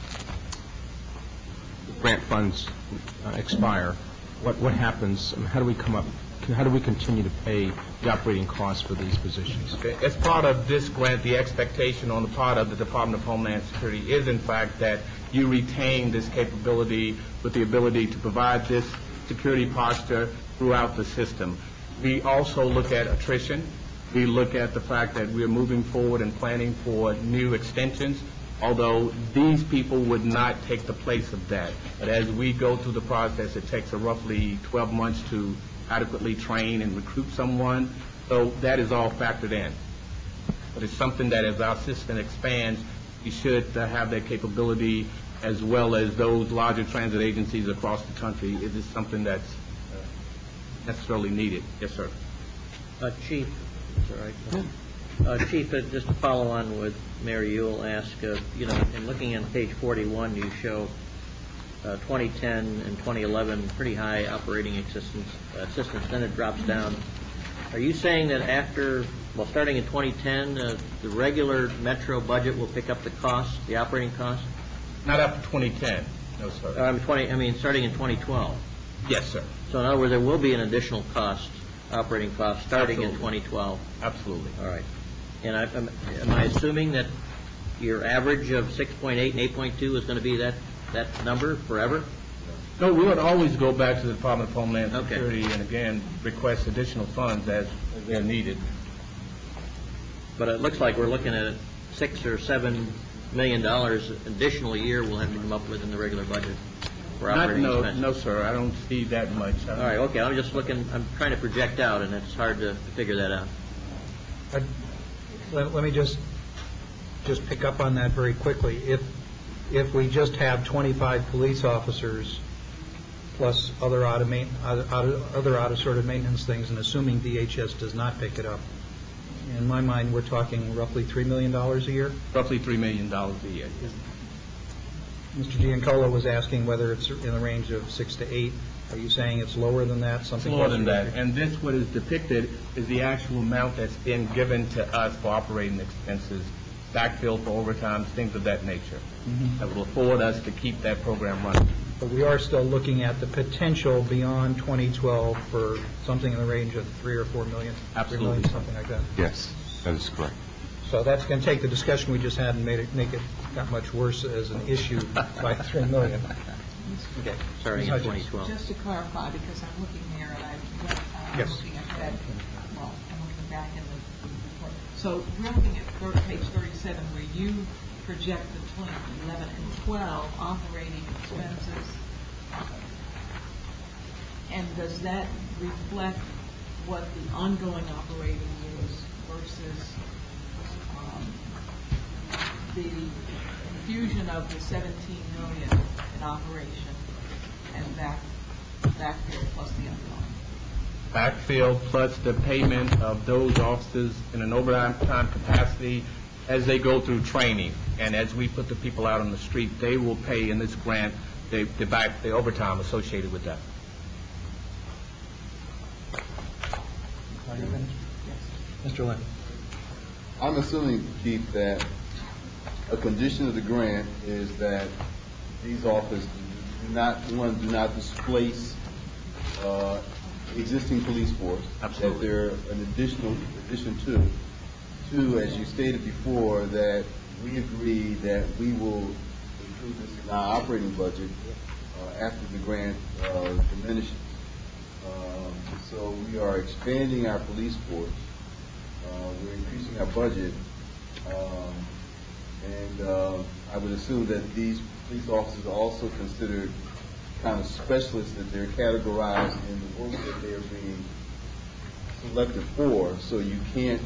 grant funds uh, expire, what what happens? I mean, how do we come up? How do we continue to pay the operating costs for these positions? Okay. As part of this grant, the expectation on the part of the Department of Homeland Security is, in fact, that you retain this capability with the ability to provide this security posture throughout the system. We also look at attrition. We look at the fact that we're moving forward and planning for new extensions, although these people would not take the place of that. But as we go through the process, it takes a roughly twelve months to adequately train and recruit someone. So that is all factored in. But it's something that as our system expands, we should uh, have that capability, as well as those larger transit agencies across the country. It is something that's uh, necessarily needed. Yes, sir. Uh, Chief, it's all right. Uh, Chief, uh, just to follow on with Mary Ewell asked, uh, you know, in looking at page forty-one, you show uh, twenty ten and twenty eleven pretty high operating assistance, assistance, then it drops down. Are you saying that after, well, starting in twenty ten, uh, the regular Metro budget will pick up the cost, the operating cost? Not up to twenty ten, no, sir. Um, twenty, I mean, starting in twenty twelve. Yes, sir. So in other words, there will be an additional cost, operating cost, starting in Absolutely. twenty twelve. Absolutely. All right. And I, am, am I assuming that your average of six point eight and eight point two is going to be that, that number forever? No, we would always go back to the Department of Homeland Okay. Security and, again, request additional funds as as they're needed. But it looks like we're looking at six or seven million dollars additional a year we'll have to come up with in the regular budget for Not, operating no, expenses. no, sir, I don't see that much. All right, okay, I'm just looking, I'm trying to project out, and it's hard to figure that out. I'd- Let let me just, just pick up on that very quickly. If, if we just have twenty-five police officers plus other automate, other other out-of-sorted maintenance things, and assuming D H S does not pick it up, in my mind, we're talking roughly three million dollars a year? Roughly three million dollars a year. Mister Giancola was asking whether it's in the range of six to eight. Are you saying it's lower than that? It's Something more closer than to that. fifty? And this, what is depicted, is the actual amount that's been given to us for operating expenses, backfill for overtime, things of that nature, that will afford us to keep that program running. But we are still looking at the potential beyond twenty twelve for something in the range of three or four million? Absolutely. Three million, something like that. Yes, that is correct. So that's going to take the discussion we just had and made it, make it that much worse as an issue by three million. Okay. Starting Miz in Hutchins. twenty twelve. Just to clarify, because I'm looking there and I went, uh, Yes. looking ahead, well, I'm looking back in the report. So we're looking at third, page thirty-seven, where you project the twenty eleven and twelve operating expenses. And does that reflect what the ongoing operating is versus um, the infusion of the seventeen million in operation and back, backfill plus the underlying? Backfill plus the payment of those officers in an overtime capacity as they go through training. And as we put the people out on the street, they will pay in this grant the, the back, the overtime associated with that. Mister Lynn. I'm assuming, Chief, that a condition of the grant is that these officers do not, one, do not displace uh, existing police force. Absolutely. That they're an additional, addition to. Two, as you stated before, that we agree that we will include this in our operating budget uh, after the grant uh, diminishes. Um, so we are expanding our police force. Uh, we're increasing our budget. Um, and uh, I would assume that these police officers are also considered kind of specialists, that they're categorized in the work that they're being selected for. So you can't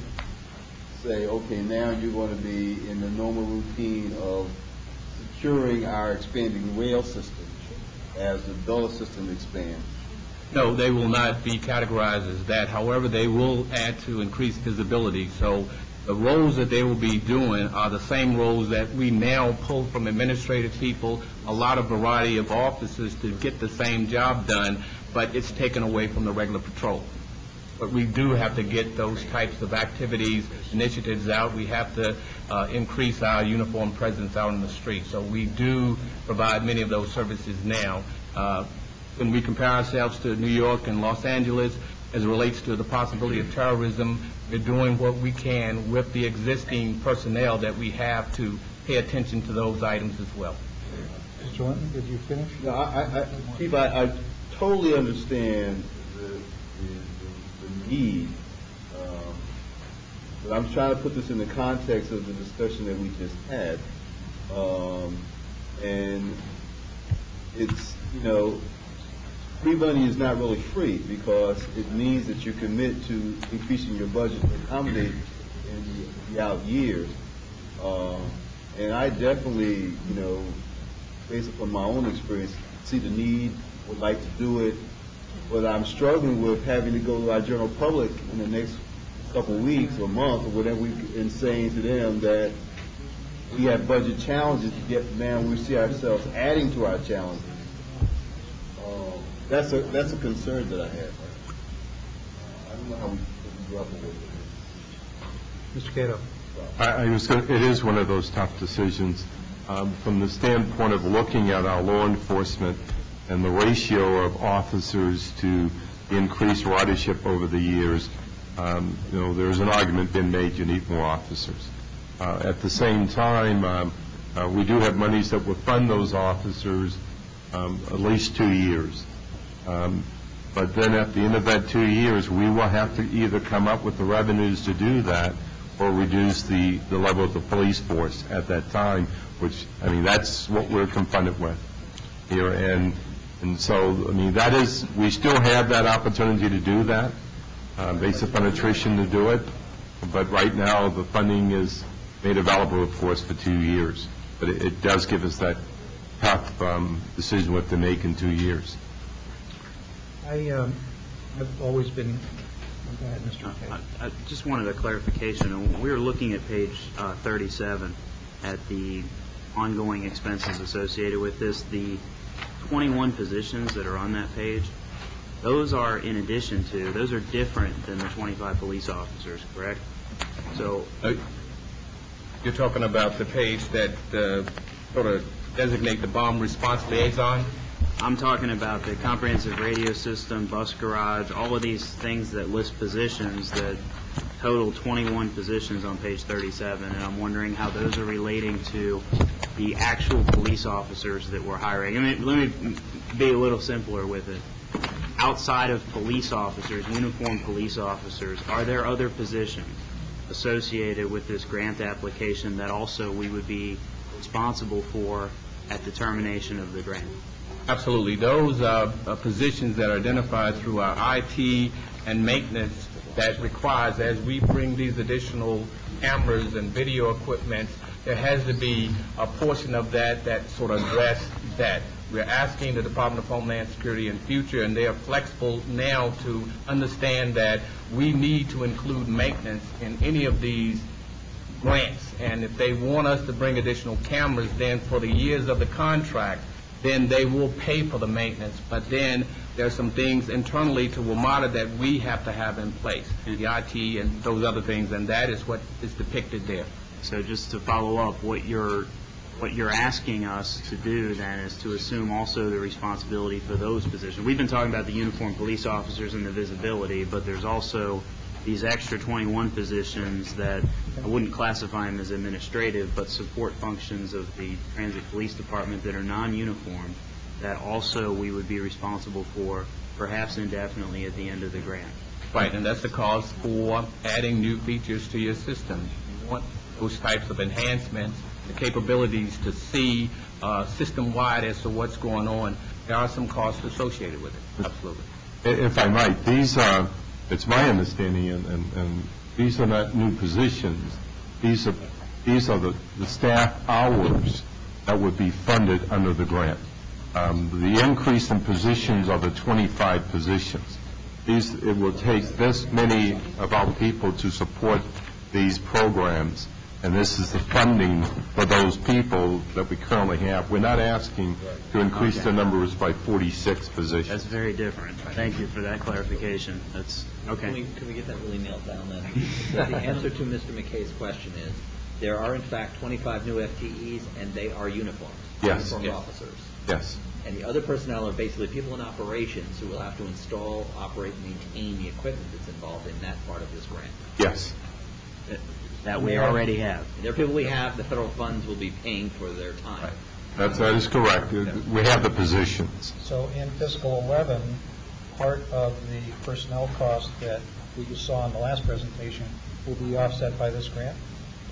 say, okay, now you're going to be in the normal routine of securing our expanding rail system as the dollar system expands. No, they will not be categorized as that. However, they will add to increased visibility. So the roles that they will be doing are the same roles that we now pull from administrative people, a lot of variety of officers to get the same job done, but it's taken away from the regular patrol. But we do have to get those types of activities, initiatives out. We have to uh, increase our uniform presence out in the street. So we do provide many of those services now. Uh, when we compare ourselves to New York and Los Angeles, as it relates to the possibility of terrorism, we're doing what we can with the existing personnel that we have to pay attention to those items as well. Mister Linton, did you finish? No, I, I, Chief, I, I totally understand the, the, the, the need, um, but I'm trying to put this in the context of the discussion that we just had. Um, and it's, you know, free money is not really free, because it means that you commit to increasing your budget to accommodate in the, the out years. Um, and I definitely, you know, based upon my own experience, see the need, would like to do it, but I'm struggling with having to go to our general public in the next couple of weeks or month or whatever, we, and saying to them that we have budget challenges, yet now we see ourselves adding to our challenges. Um, that's a that's a concern that I have. Uh, I don't know how we can grapple with it. Mister Cato. I, I was gonna, it is one of those tough decisions. Um, from the standpoint of looking at our law enforcement and the ratio of officers to increased ridership over the years, um, you know, there's an argument been made you need more officers. Uh, at the same time, um, uh, we do have monies that will fund those officers um, at least two years. Um, but then at the end of that two years, we will have to either come up with the revenues to do that or reduce the, the level of the police force at that time, which, I mean, that's what we're confronted with here. And, and so, I mean, that is, we still have that opportunity to do that, uh, based upon attrition to do it. But right now, the funding is made available, of course, for two years. But it, it does give us that tough um, decision what to make in two years. I, um, I've always been, go ahead, Mister Uh, I, I just wanted a clarification. We were looking at page uh, thirty-seven at the ongoing expenses associated with this. The twenty-one positions that are on that page, those are in addition to, those are different than the twenty-five police officers, correct? So Uh, You're talking about the page that uh, sort of designate the bomb response liaison? I'm talking about the comprehensive radio system, bus garage, all of these things that list positions that total twenty-one positions on page thirty-seven, and I'm wondering how those are relating to the actual police officers that we're hiring. I mean, let me be a little simpler with it. Outside of police officers, uniformed police officers, are there other positions associated with this grant application that also we would be responsible for at the termination of the grant? Absolutely. Those are uh, positions that are identified through our I T and maintenance that requires, as we bring these additional cameras and video equipment, there has to be a portion of that that sort of address that. We're asking the Department of Homeland Security in future, and they are flexible now to understand that we need to include maintenance in any of these grants. And if they want us to bring additional cameras, then for the years of the contract, then they will pay for the maintenance. But then there's some things internally to WMATA that we have to have in place, the I T and those other things, and that is what is depicted there. So just to follow up, what you're what you're asking us to do then is to assume also the responsibility for those positions. We've been talking about the uniformed police officers and the visibility, but there's also these extra twenty-one positions that I wouldn't classify them as administrative, but support functions of the Transit Police Department that are non-uniform, that also we would be responsible for, perhaps indefinitely at the end of the grant. Right, and that's the cause for adding new features to your system. You want those types of enhancements, the capabilities to see uh, system-wide as to what's going on. There are some costs associated with it, absolutely. If I might, these are, it's my understanding, and, and, and these are not new positions. These are, these are the, the staff hours that would be funded under the grant. Um, the increase in positions are the twenty-five positions. These, it will take this many of our people to support these programs, and this is the funding for those people that we currently have. We're not asking to increase Okay. the numbers by forty-six positions. That's very different. Thank you for that clarification. That's, Can okay. we, can we get that really nailed down then? So the answer to Mister McKay's question is, there are in fact twenty-five new F T Es, and they are uniformed. Yes. Uniformed Yes. officers. Yes. And the other personnel are basically people in operations who will have to install, operate, and maintain the equipment that's involved in that part of this grant. Yes. That we already have. And they're people we have, the federal funds will be paying for their time. That's, that is correct. We have the positions. So in fiscal eleven, part of the personnel cost that we just saw in the last presentation will be offset by this grant?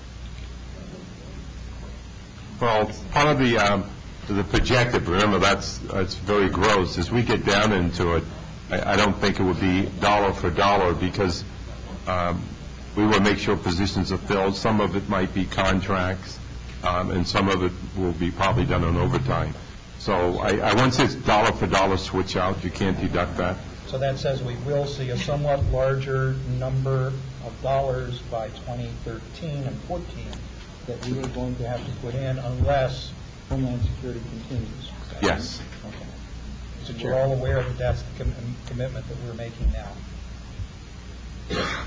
Well, part of the, um, the projected, remember that's, that's very gross. As we get down into it, I, I don't think it would be dollar for dollar because um, we will make sure positions are filled. Some of it might be contracts, um, and some of it will be probably done on overtime. So I, I won't say it's dollar for dollar switch out. You can't deduct that. So that says we will see a somewhat larger number of dollars by twenty thirteen and fourteen that we are going to have to put in unless Homeland Security continues. Yes. Okay. So we're all aware that that's the com- commitment that we're making now. Yes,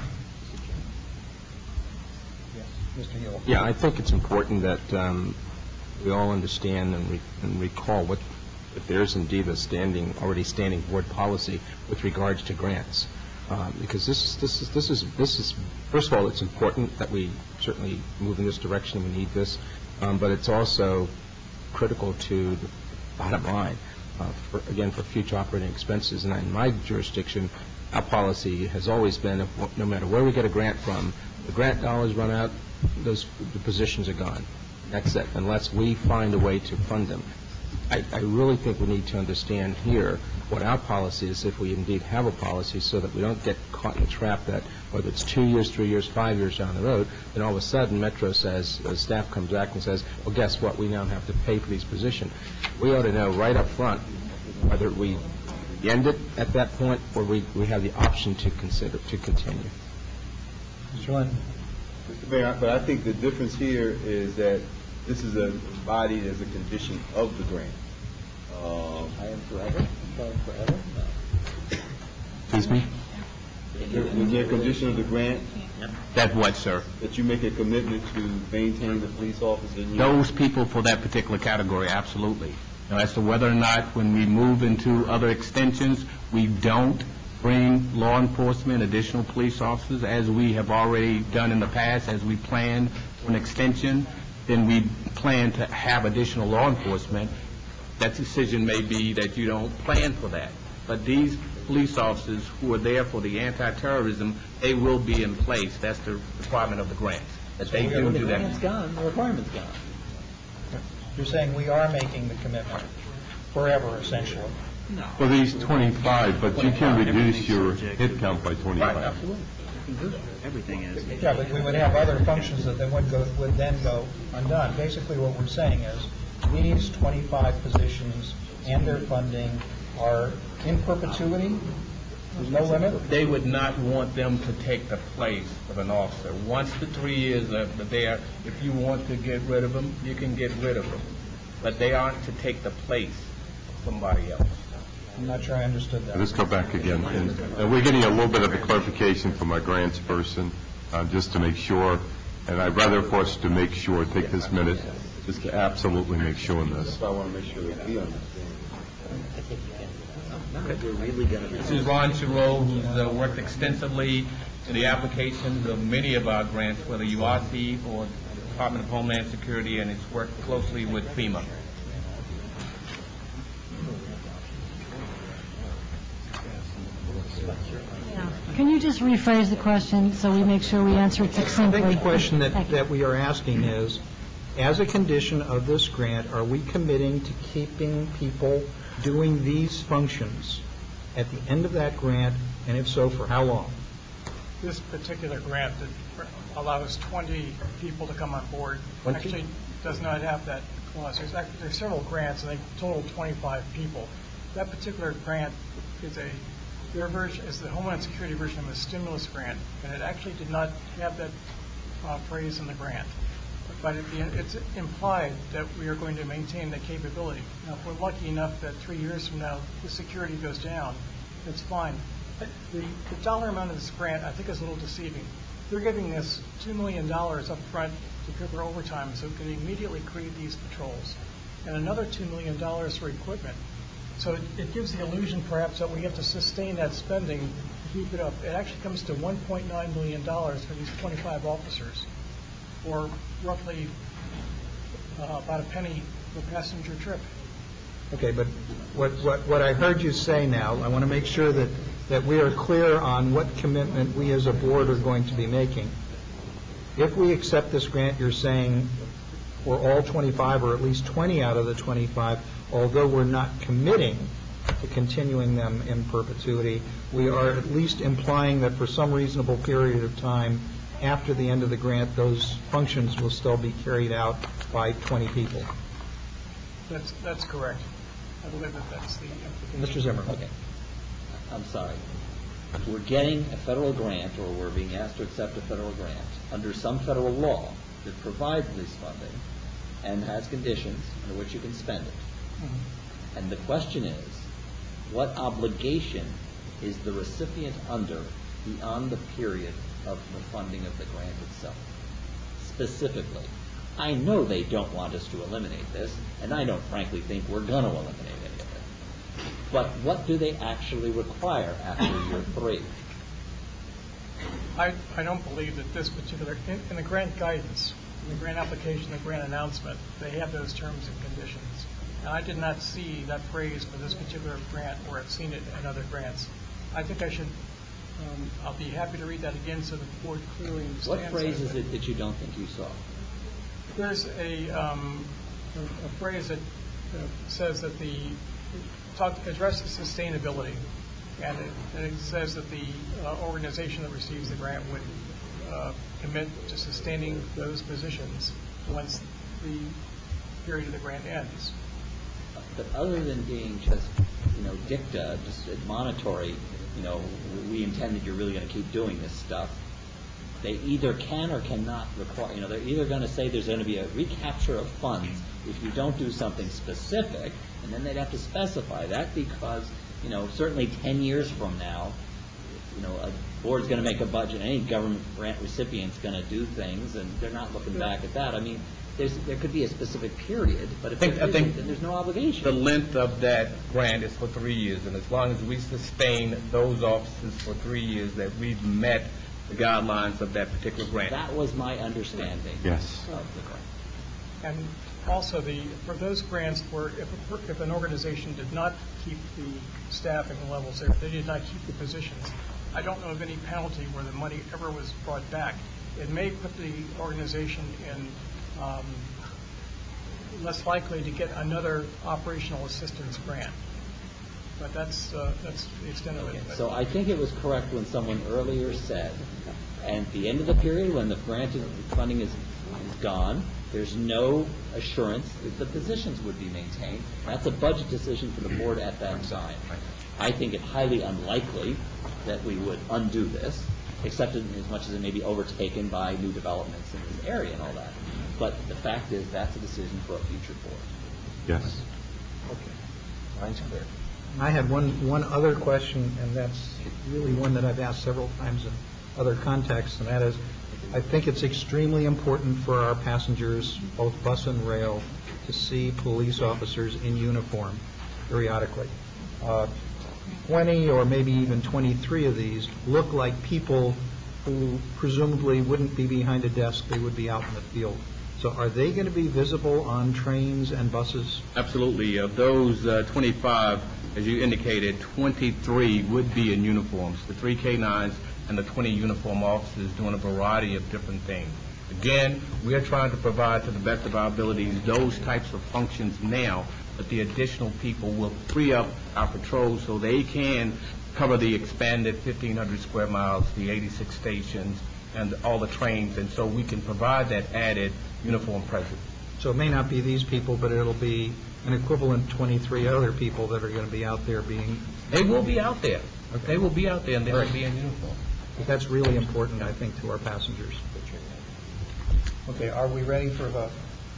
Mister Hill. Yeah, I think it's important that um, we all understand and, re- and recall what, if there is indeed a standing, already standing board policy with regards to grants. Um, because this, this is, this is, this is, first of all, it's important that we certainly move in this direction. We need this, um, but it's also critical to the bottom line. Uh, for, again, for future operating expenses, and in my jurisdiction, our policy has always been, if, no matter where we get a grant from, the grant dollars run out, those the positions are gone. That's it, unless we find a way to fund them. I, I really think we need to understand here what our policy is, if we indeed have a policy, so that we don't get caught in the trap that whether it's two years, three years, five years down the road, then all of a sudden Metro says, uh, staff comes back and says, well, guess what, we now have to pay for these positions. We ought to know right up front whether we end it at that point or we, we have the option to consider, to continue. Mister Lynn. Mister Mayor, but I think the difference here is that this is a body as a condition of the grant. Um, I am forever? I'm forever? No. Excuse me? Was there a condition of the grant That what, sir? that you make a commitment to maintain the police officer? in your- Those people for that particular category, absolutely. Now, as to whether or not, when we move into other extensions, we don't bring law enforcement, additional police officers, as we have already done in the past, as we plan for an extension, then we plan to have additional law enforcement. That decision may be that you don't plan for that. But these police officers who are there for the anti-terrorism, they will be in place. That's the requirement of the grants, that they do When the do grant's that. gone, the requirement's gone. You're saying we are making the commitment forever, essentially. Well, these twenty-five, but you can reduce your head count by twenty-five. Everything is. Yeah, but we would have other functions that then would go, would then go undone. Basically, what we're saying is, these twenty-five positions and their funding are in perpetuity? There's no limit? They would not want them to take the place of an officer. Once the three years are there, if you want to get rid of them, you can get rid of them. But they aren't to take the place of somebody else. I'm not sure I understood that. Let's go back again. And and we're getting a little bit of a clarification from our grants person, uh, just to make sure, and I'd rather for us to make sure, take this minute, just to absolutely make sure in this. That's why I want to make sure that we understand. We're really going to. This is Ron Giroux, who's uh, worked extensively the applications of many of our grants, whether U R C or Department of Homeland Security, and it's worked closely with FEMA. Can you just rephrase the question so we make sure we answer it I succinctly? think the question that, Thank you. that we are asking is, as a condition of this grant, are we committing to keeping people doing these functions at the end of that grant, and if so, for how long? This particular grant that allows twenty people to come on board twenty? actually does not have that clause. There's, act- there's several grants, and they total twenty-five people. That particular grant is a, their version, is the Homeland Security version of a stimulus grant, and it actually did not have that uh, phrase in the grant. But at the end, it's implied that we are going to maintain the capability. Now, if we're lucky enough that three years from now the security goes down, it's fine. But the, the dollar amount of this grant, I think, is a little deceiving. They're giving us two million dollars up front to cover overtime so we can immediately create these patrols, and another two million dollars for equipment. So it, it gives the illusion, perhaps, that we have to sustain that spending to keep it up. It actually comes to one point nine million dollars for these twenty-five officers, or roughly uh, about a penny per passenger trip. Okay, but what, what, what I heard you say now, I want to make sure that, that we are clear on what commitment we as a board are going to be making. If we accept this grant, you're saying for all twenty-five, or at least twenty out of the twenty-five, although we're not committing to continuing them in perpetuity, we are at least implying that for some reasonable period of time after the end of the grant, those functions will still be carried out by twenty people. That's, that's correct. I believe that that's the implication. Mister Zimmer. Okay. I'm sorry. We're getting a federal grant, or we're being asked to accept a federal grant under some federal law that provides this funding and has conditions under which you can spend it. Mm-hmm. And the question is, what obligation is the recipient under beyond the period of the funding of the grant itself? Specifically, I know they don't want us to eliminate this, and I don't frankly think we're going to eliminate any of it. But what do they actually require after year three? I, I don't believe that this particular, in, in the grant guidance, in the grant application, the grant announcement, they have those terms and conditions. And I did not see that phrase for this particular grant where I've seen it in other grants. I think I should, um, I'll be happy to read that again so the board clearly understands. What phrase is it that you don't think you saw? There's a, um, a, a phrase that uh, says that the, talk, addresses sustainability. And it, and it says that the uh, organization that receives the grant would uh, commit to sustaining those positions once the period of the grant ends. But other than being just, you know, dicta, just admonitory, you know, we intend that you're really going to keep doing this stuff, they either can or cannot require, you know, they're either going to say there's going to be a recapture of funds if you don't do something specific, and then they'd have to specify that because, you know, certainly ten years from now, you know, a board's going to make a budget, any government grant recipient's going to do things, and they're not looking back at that. I mean, there's, there could be a specific period, but if I think, there I think isn't, then there's no obligation. The length of that grant is for three years, and as long as we sustain those offices for three years, that we've met the guidelines of that particular grant. That was my understanding. Yes. Of the grant. And also, the for those grants where if, a, if an organization did not keep the staffing levels there, they did not keep the positions, I don't know of any penalty where the money ever was brought back. It may put the organization in um, less likely to get another operational assistance grant. But that's uh, that's the extent of it. So I think it was correct when someone earlier said, and at the end of the period when the grant is, funding is, is gone, there's no assurance that the positions would be maintained. That's a budget decision for the board at that time. I think it highly unlikely that we would undo this, except in as much as it may be overtaken by new developments in this area and all that. But the fact is that's a decision for a future board. Yes. Okay. Mine's clear. I had one, one other question, and that's really one that I've asked several times in other contexts, and that is, I think it's extremely important for our passengers, both bus and rail, to see police officers in uniform periodically. Uh, twenty or maybe even twenty-three of these look like people who presumably wouldn't be behind a desk, they would be out in the field. So are they going to be visible on trains and buses? Absolutely. Of those uh, twenty-five, as you indicated, twenty-three would be in uniforms, the three K nines and the twenty uniform officers doing a variety of different things. Again, we are trying to provide to the best of our abilities those types of functions now, but the additional people will free up our patrols so they can cover the expanded fifteen hundred square miles, the eighty-six stations, and all the trains, and so we can provide that added uniform presence. So it may not be these people, but it'll be an equivalent twenty-three other people that are going to be out there being... They will be out there. They will be out there, and they will be in uniform. But that's really important, I think, to our passengers. Okay, are we ready for a vote?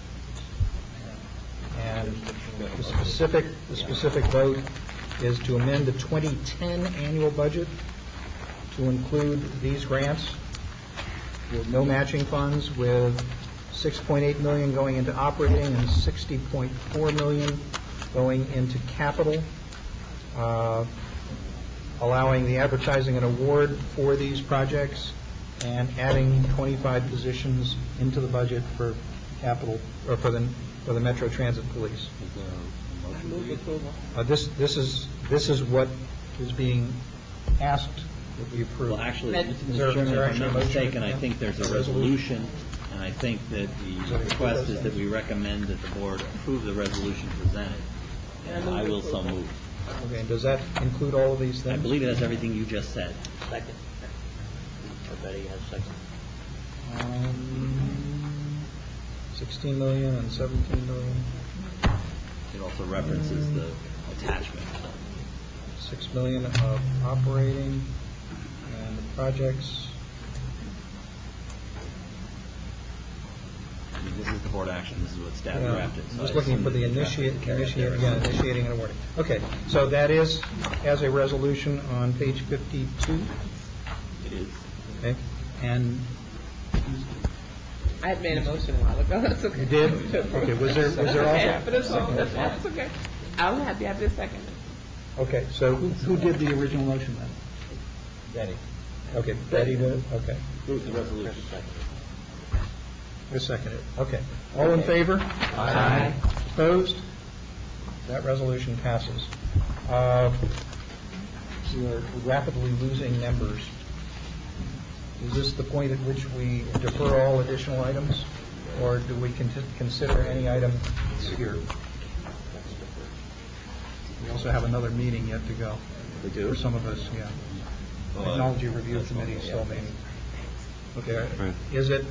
And the specific, the specific vote is to amend the twenty ten annual budget to include these grants with no matching funds, with six point eight million dollars going into operating and sixty point four million dollars going into capital, uh, allowing the advertising and award for these projects, and adding twenty-five positions into the budget for capital, or for the for the Metro Transit Police. Uh, this this is this is what is being asked that we approve. Well, actually, Is there- Mister is there Chairman, if I'm actually a not motion? mistaken, I think there's a resolution, and I think that the request is that we recommend that the board approve the resolution presented. And I will so move. Okay, and does that include all of these things? I believe it has everything you just said. Second. I bet he has second. Um, sixteen million and seventeen million. It also references the attachment. Six million of operating and the projects. I mean, this is the board action. This is what staff Yeah, drafted. I'm so just I looking assume for the that they drafted initiate, to carry out initiate, their yeah, resolution. initiating and awarding. Okay, so that is as a resolution on page fifty-two. It is. Okay, and I had made a motion a while ago. That's okay. you did? Okay, was there, was there Okay, also? but it's all, that's fine. It's okay. I'm happy I did second it. Okay, so who, who did the original motion then? Betty. Okay, Betty did it, okay. Move the resolution. Who seconded it? Okay. All in favor? Aye. Opposed? That resolution passes. Uh, We are rapidly losing members. Is this the point at which we defer all additional items, or do we con- consider any item here? We also have another meeting yet to go. We do? For some of us, yeah. Well, Technology Review that's Committee fine, still yeah. meeting. Okay, Right. is it?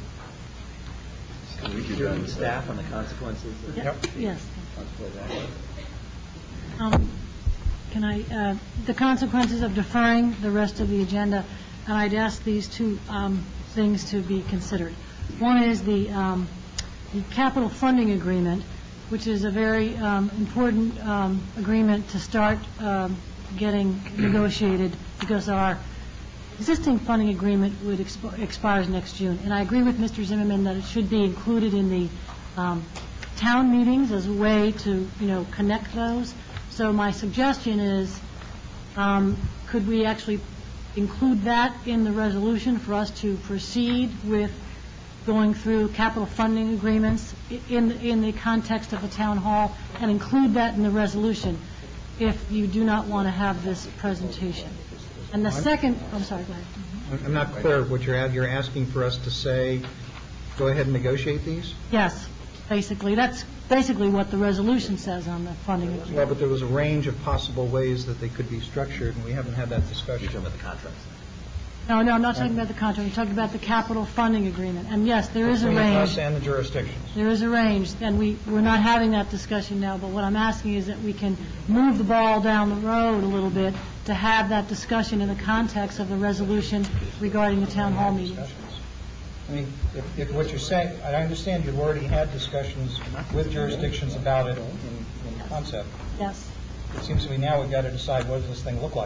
Can we hear from staff on the consequences of Yep. Yes. consequences of action? Um, Can I, uh, the consequences of deferring the rest of the agenda, and I'd ask these two um, things to be considered. One is the um, the capital funding agreement, which is a very um, important um, agreement to start um, getting negotiated, because our existing funding agreement would exp- expires next June. And I agree with Mister Zimmerman that it should be included in the um, town meetings as a way to, you know, connect those. So my suggestion is, um, could we actually include that in the resolution for us to proceed with going through capital funding agreements i- in, in the context of a town hall, and include that in the resolution if you do not want to have this presentation? And the second, I'm sorry, go ahead. I'm not clear what you're, at- you're asking for us to say, go ahead and negotiate these? Yes, basically, that's basically what the resolution says on the funding agreement. Well, but there was a range of possible ways that they could be structured, and we haven't had that discussion. You're talking about the contracts. No, no, I'm not talking about the contract, I'm talking about the capital funding agreement. And yes, there is a Between range. us and the jurisdictions. There is a range, and we, we're not having that discussion now, but what I'm asking is that we can move the ball down the road a little bit to have that discussion in the context of the resolution regarding the town hall meetings. I mean, if, if what you're saying, I understand you've already had discussions with jurisdictions about it in, in concept. Yes. It seems to me now we've got to decide what does this thing look like,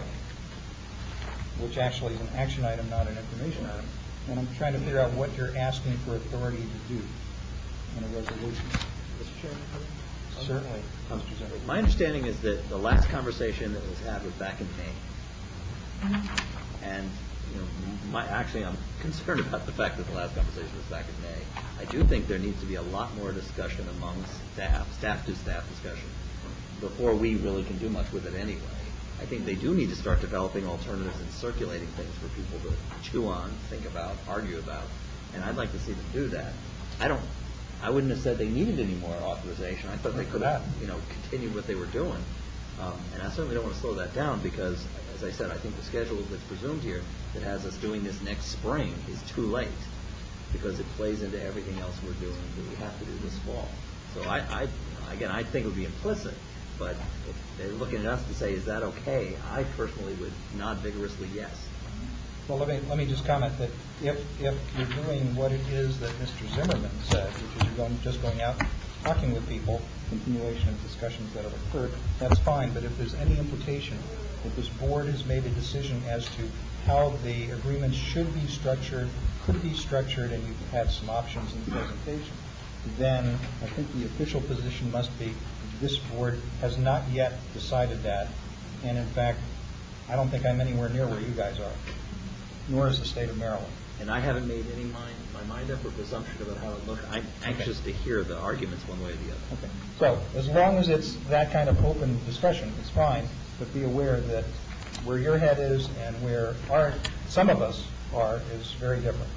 which actually is an action item, not an information item. And I'm trying to figure out what you're asking for authority to do in a resolution. Mister Chairman? Certainly, Mister Zimmerman. My understanding is that the last conversation that was had was back in May. And you know, my, actually, I'm concerned about the fact that the last conversation was back in May. I do think there needs to be a lot more discussion among staff, staff-to-staff discussion, before we really can do much with it anyway. I think they do need to start developing alternatives and circulating things for people to chew on, think about, argue about, and I'd like to see them do that. I don't, I wouldn't have said they needed any more authorization. I thought they could have, you know, continued what they were doing. Um, and I certainly don't want to slow that down because, as I said, I think the schedule that's presumed here that has us doing this next spring is too late because it plays into everything else we're doing that we have to do this fall. So I, I again, I think it would be implicit, but if they're looking at us to say, is that okay? I personally would nod vigorously yes. Well, let me, let me just comment that if, if you're doing what it is that Mister Zimmerman said, which is you're going, just going out, talking with people, continuation of discussions that have occurred, that's fine. But if there's any implication that this board has made a decision as to how the agreements should be structured, could be structured, and you've had some options in the presentation, then I think the official position must be this board has not yet decided that. And in fact, I don't think I'm anywhere near where you guys are, nor is the state of Maryland. And I haven't made any mind, my mind up or presumption about how it looks. I'm anxious Okay. to hear the arguments one way or the other. Okay. So as long as it's that kind of open discussion, it's fine. But be aware that where your head is and where our some of us are is very different.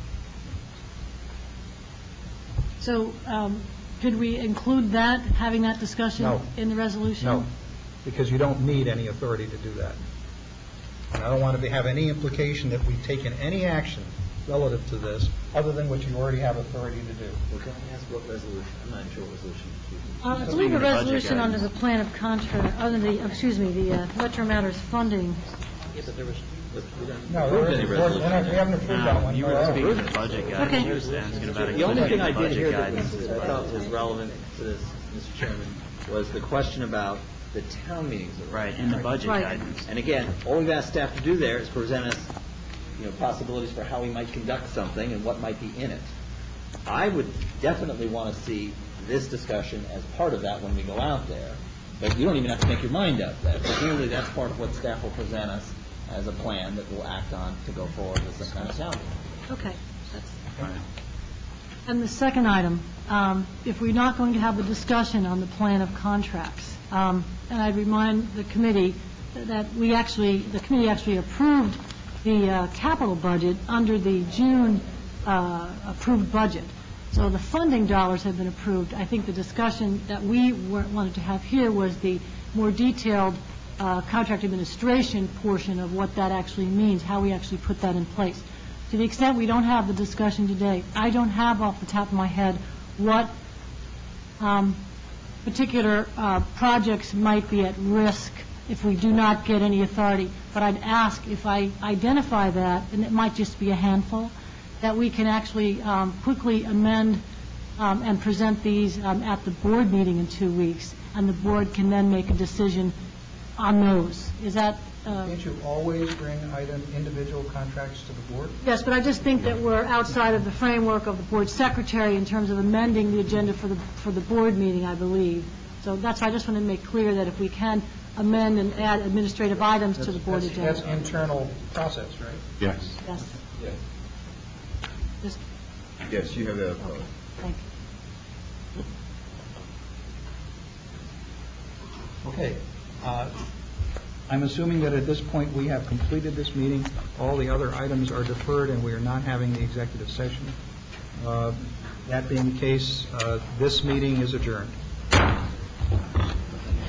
So um, could we include that, having that discussion No. in the resolution? No, because you don't need any authority to do that. And I don't want to be, have any implication that we've taken any action relative to this other than what you already have authority to do. Well, can I ask what resolution? I'm not sure what resolution. Uh, I believe the resolution under the plan of contract, under the, excuse me, the uh, Metro Matters funding. Yeah, but there was, but we don't No, approve there any isn't. resolution. We're not- we haven't approved that one. You No, were no. speaking to budget guidance. Okay. He was asking about The only thing including I did budget hear that guidance was, as that I well. thought was relevant to this, Mister Chairman, was the question about the town meetings. Right, and the budget Right. guidance. And again, all we've asked staff to do there is present us, you know, possibilities for how we might conduct something and what might be in it. I would definitely want to see this discussion as part of that when we go out there. But you don't even have to make your mind up. That clearly that's part of what staff will present us as a plan that we'll act on to go forward with some kind of town meeting. Okay. That's, and the second item, um, if we're not going to have the discussion on the plan of contracts, um, and I remind the committee that we actually, the committee actually approved the uh, capital budget under the June uh, approved budget. So the funding dollars have been approved. I think the discussion that we were, wanted to have here was the more detailed uh, contract administration portion of what that actually means, how we actually put that in place. To the extent we don't have the discussion today, I don't have off the top of my head what um, particular uh, projects might be at risk if we do not get any authority. But I'd ask if I identify that, and it might just be a handful, that we can actually um, quickly amend um, and present these um, at the board meeting in two weeks, and the board can then make a decision on those. Is that? Uh, Can't you always bring item individual contracts to the board? Yes, but I just think that we're outside of the framework of the board secretary in terms of amending the agenda for the for the board meeting, I believe. So that's why I just want to make clear that if we can amend and add administrative items to the board That's- agenda. That's internal process, right? Yes. Yes. Yes. Just, Yes, you have that authority. thank you. Okay. Uh, I'm assuming that at this point we have completed this meeting. All the other items are deferred and we are not having the executive session. Uh, That being the case, uh, this meeting is adjourned.